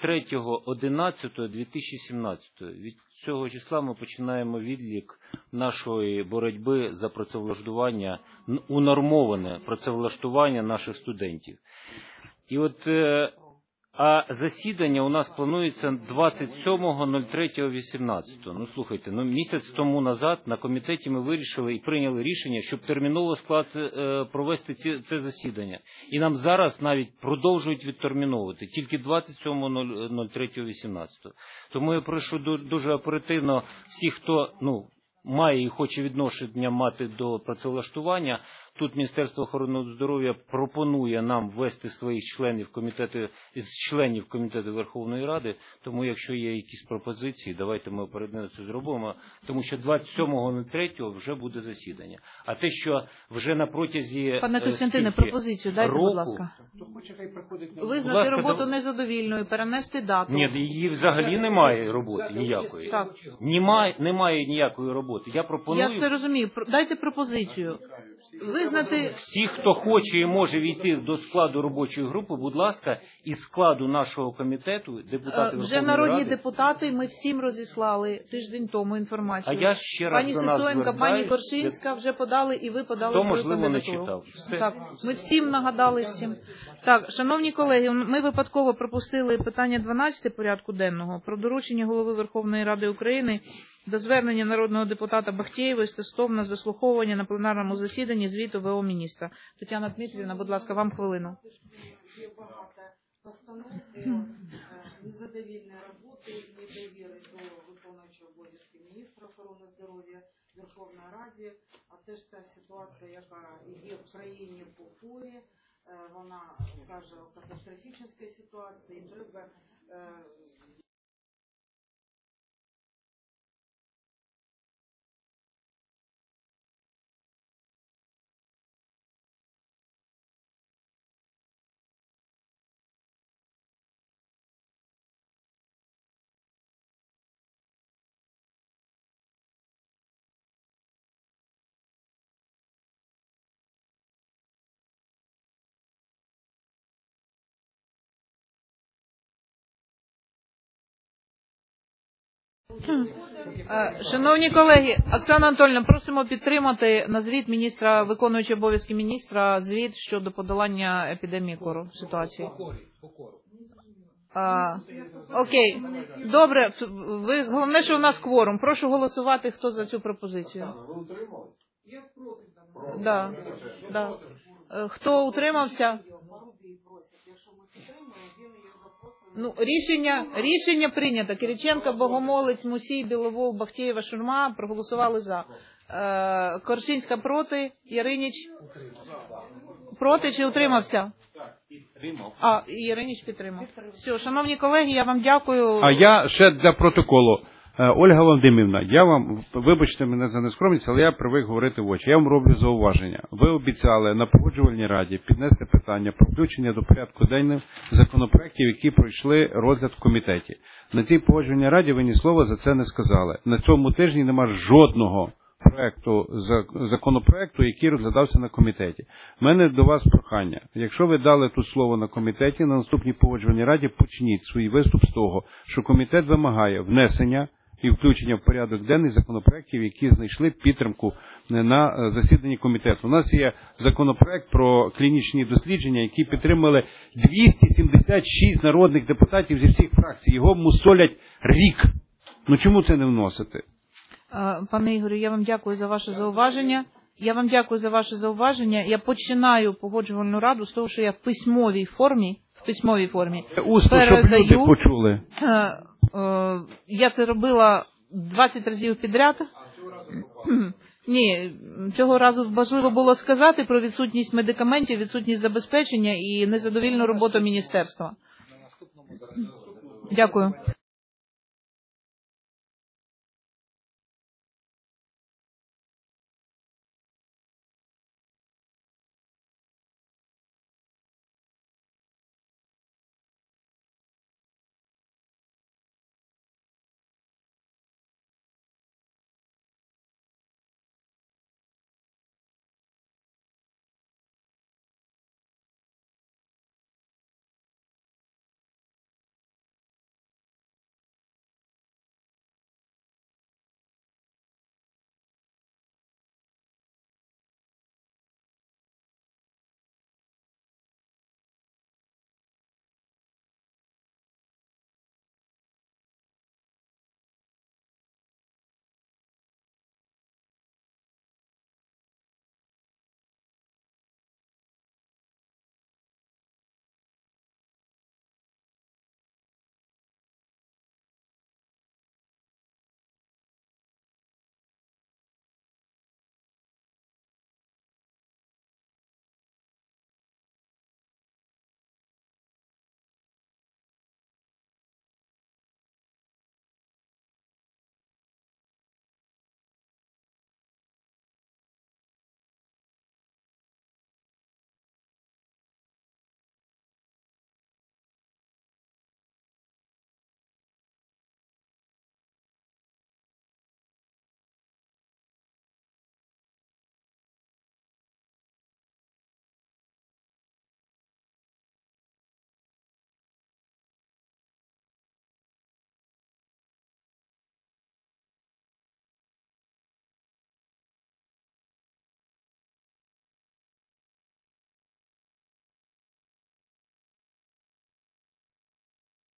23.11.2017, від цього числа ми починаємо відлік нашої боротьби за працевлаштування, унормоване працевлаштування наших студентів. І от, а засідання у нас планується 27.03.18. Ну, слухайте, місяць тому назад на комітеті ми вирішили і прийняли рішення, щоб терміново провести це засідання. І нам зараз навіть продовжують відтерміновувати, тільки 27.03.18. Тому я прошу дуже оперативно всіх, хто, має і хоче відношення мати до працевлаштування. Тут Міністерство охорони здоров'я пропонує нам ввести своїх членів комітету Верховної Ради, тому якщо є якісь пропозиції, давайте ми оперативно це зробимо, тому що 27.03 вже буде засідання. А те, що вже на протязі Пане Костянтине, пропозицію дайте, будь ласка. Визнати роботу незадовільною, перенести дату. Ні, її взагалі немає роботи ніякої. Так. Немає ніякої роботи. Я пропоную... Я це розумію. Дайте пропозицію. Визнати... Всі, хто хоче і може війти до складу робочої групи, будь ласка, із складу нашого комітету, депутати Верховної Ради... Вже народні депутати, ми всім розіслали тиждень тому інформацію. А я ще раз пані до нас Сисоєнко, пані Коршинська вже подали, і ви подали то, свою можливо, кандидатуру. не читав. Все. Так, ми всім нагадали всім. Так, шановні колеги, ми випадково пропустили питання 12 порядку денного про доручення Голови Верховної Ради України до звернення народного депутата Бахтеєвої стосовно заслуховування на пленарному засіданні звіту ВО міністра. Тетяна Дмитрівна, будь ласка, вам хвилину. Є багато постанов незадовільної роботи, недовіри до виконуючого обов'язки міністра охорони здоров'я Верховної Ради, а теж та ситуація, яка є в країні по хворі, вона каже о катастрофічній ситуації, треба Шановні колеги, Оксана Анатольовна, просимо підтримати на звіт міністра, виконуючого обов'язки міністра, звіт щодо подолання епідемії кору ситуації. Окей, добре, головне, що у нас кворум. Прошу голосувати, хто за цю пропозицію. Я проти. Да. Хто утримався? Рішення прийнято. Кириченко, Богомолець, Мусій, Біловол, Бахтеєва, Шурма проголосували за. Коршинська проти, Яриніч проти чи утримався? Яриніч підтримав. Все, шановні колеги, я вам дякую. А я ще для протоколу. Ольга Володимирівна, я вам, вибачте мене за нескромність, але я привик говорити в очі. Я вам роблю зауваження. Ви обіцяли на погоджувальній раді піднести питання про включення до порядку денного законопроєктів, які пройшли розгляд в комітеті. На цій погоджувальній раді ви ні слова за це не сказали. На цьому тижні нема жодного законопроекту, який розглядався на комітеті. У мене до вас прохання. Якщо ви дали тут слово на комітеті, на наступній погоджувальній раді почніть свій виступ з того, що комітет вимагає внесення і включення в порядок денний законопроєктів, які знайшли підтримку на засіданні комітету. У нас є законопроєкт про клінічні дослідження, які підтримали 276 народних депутатів зі всіх фракцій. Його мусолять рік. Чому це не вносити? Пане Ігорю, я вам дякую за ваше зауваження. Я починаю погоджувальну раду з того, що я в письмовій формі усно, щоб люди почули. Я це робила 20 разів підряд. Ні, цього разу важливо було сказати про відсутність медикаментів, відсутність забезпечення і незадовільну роботу міністерства. Дякую.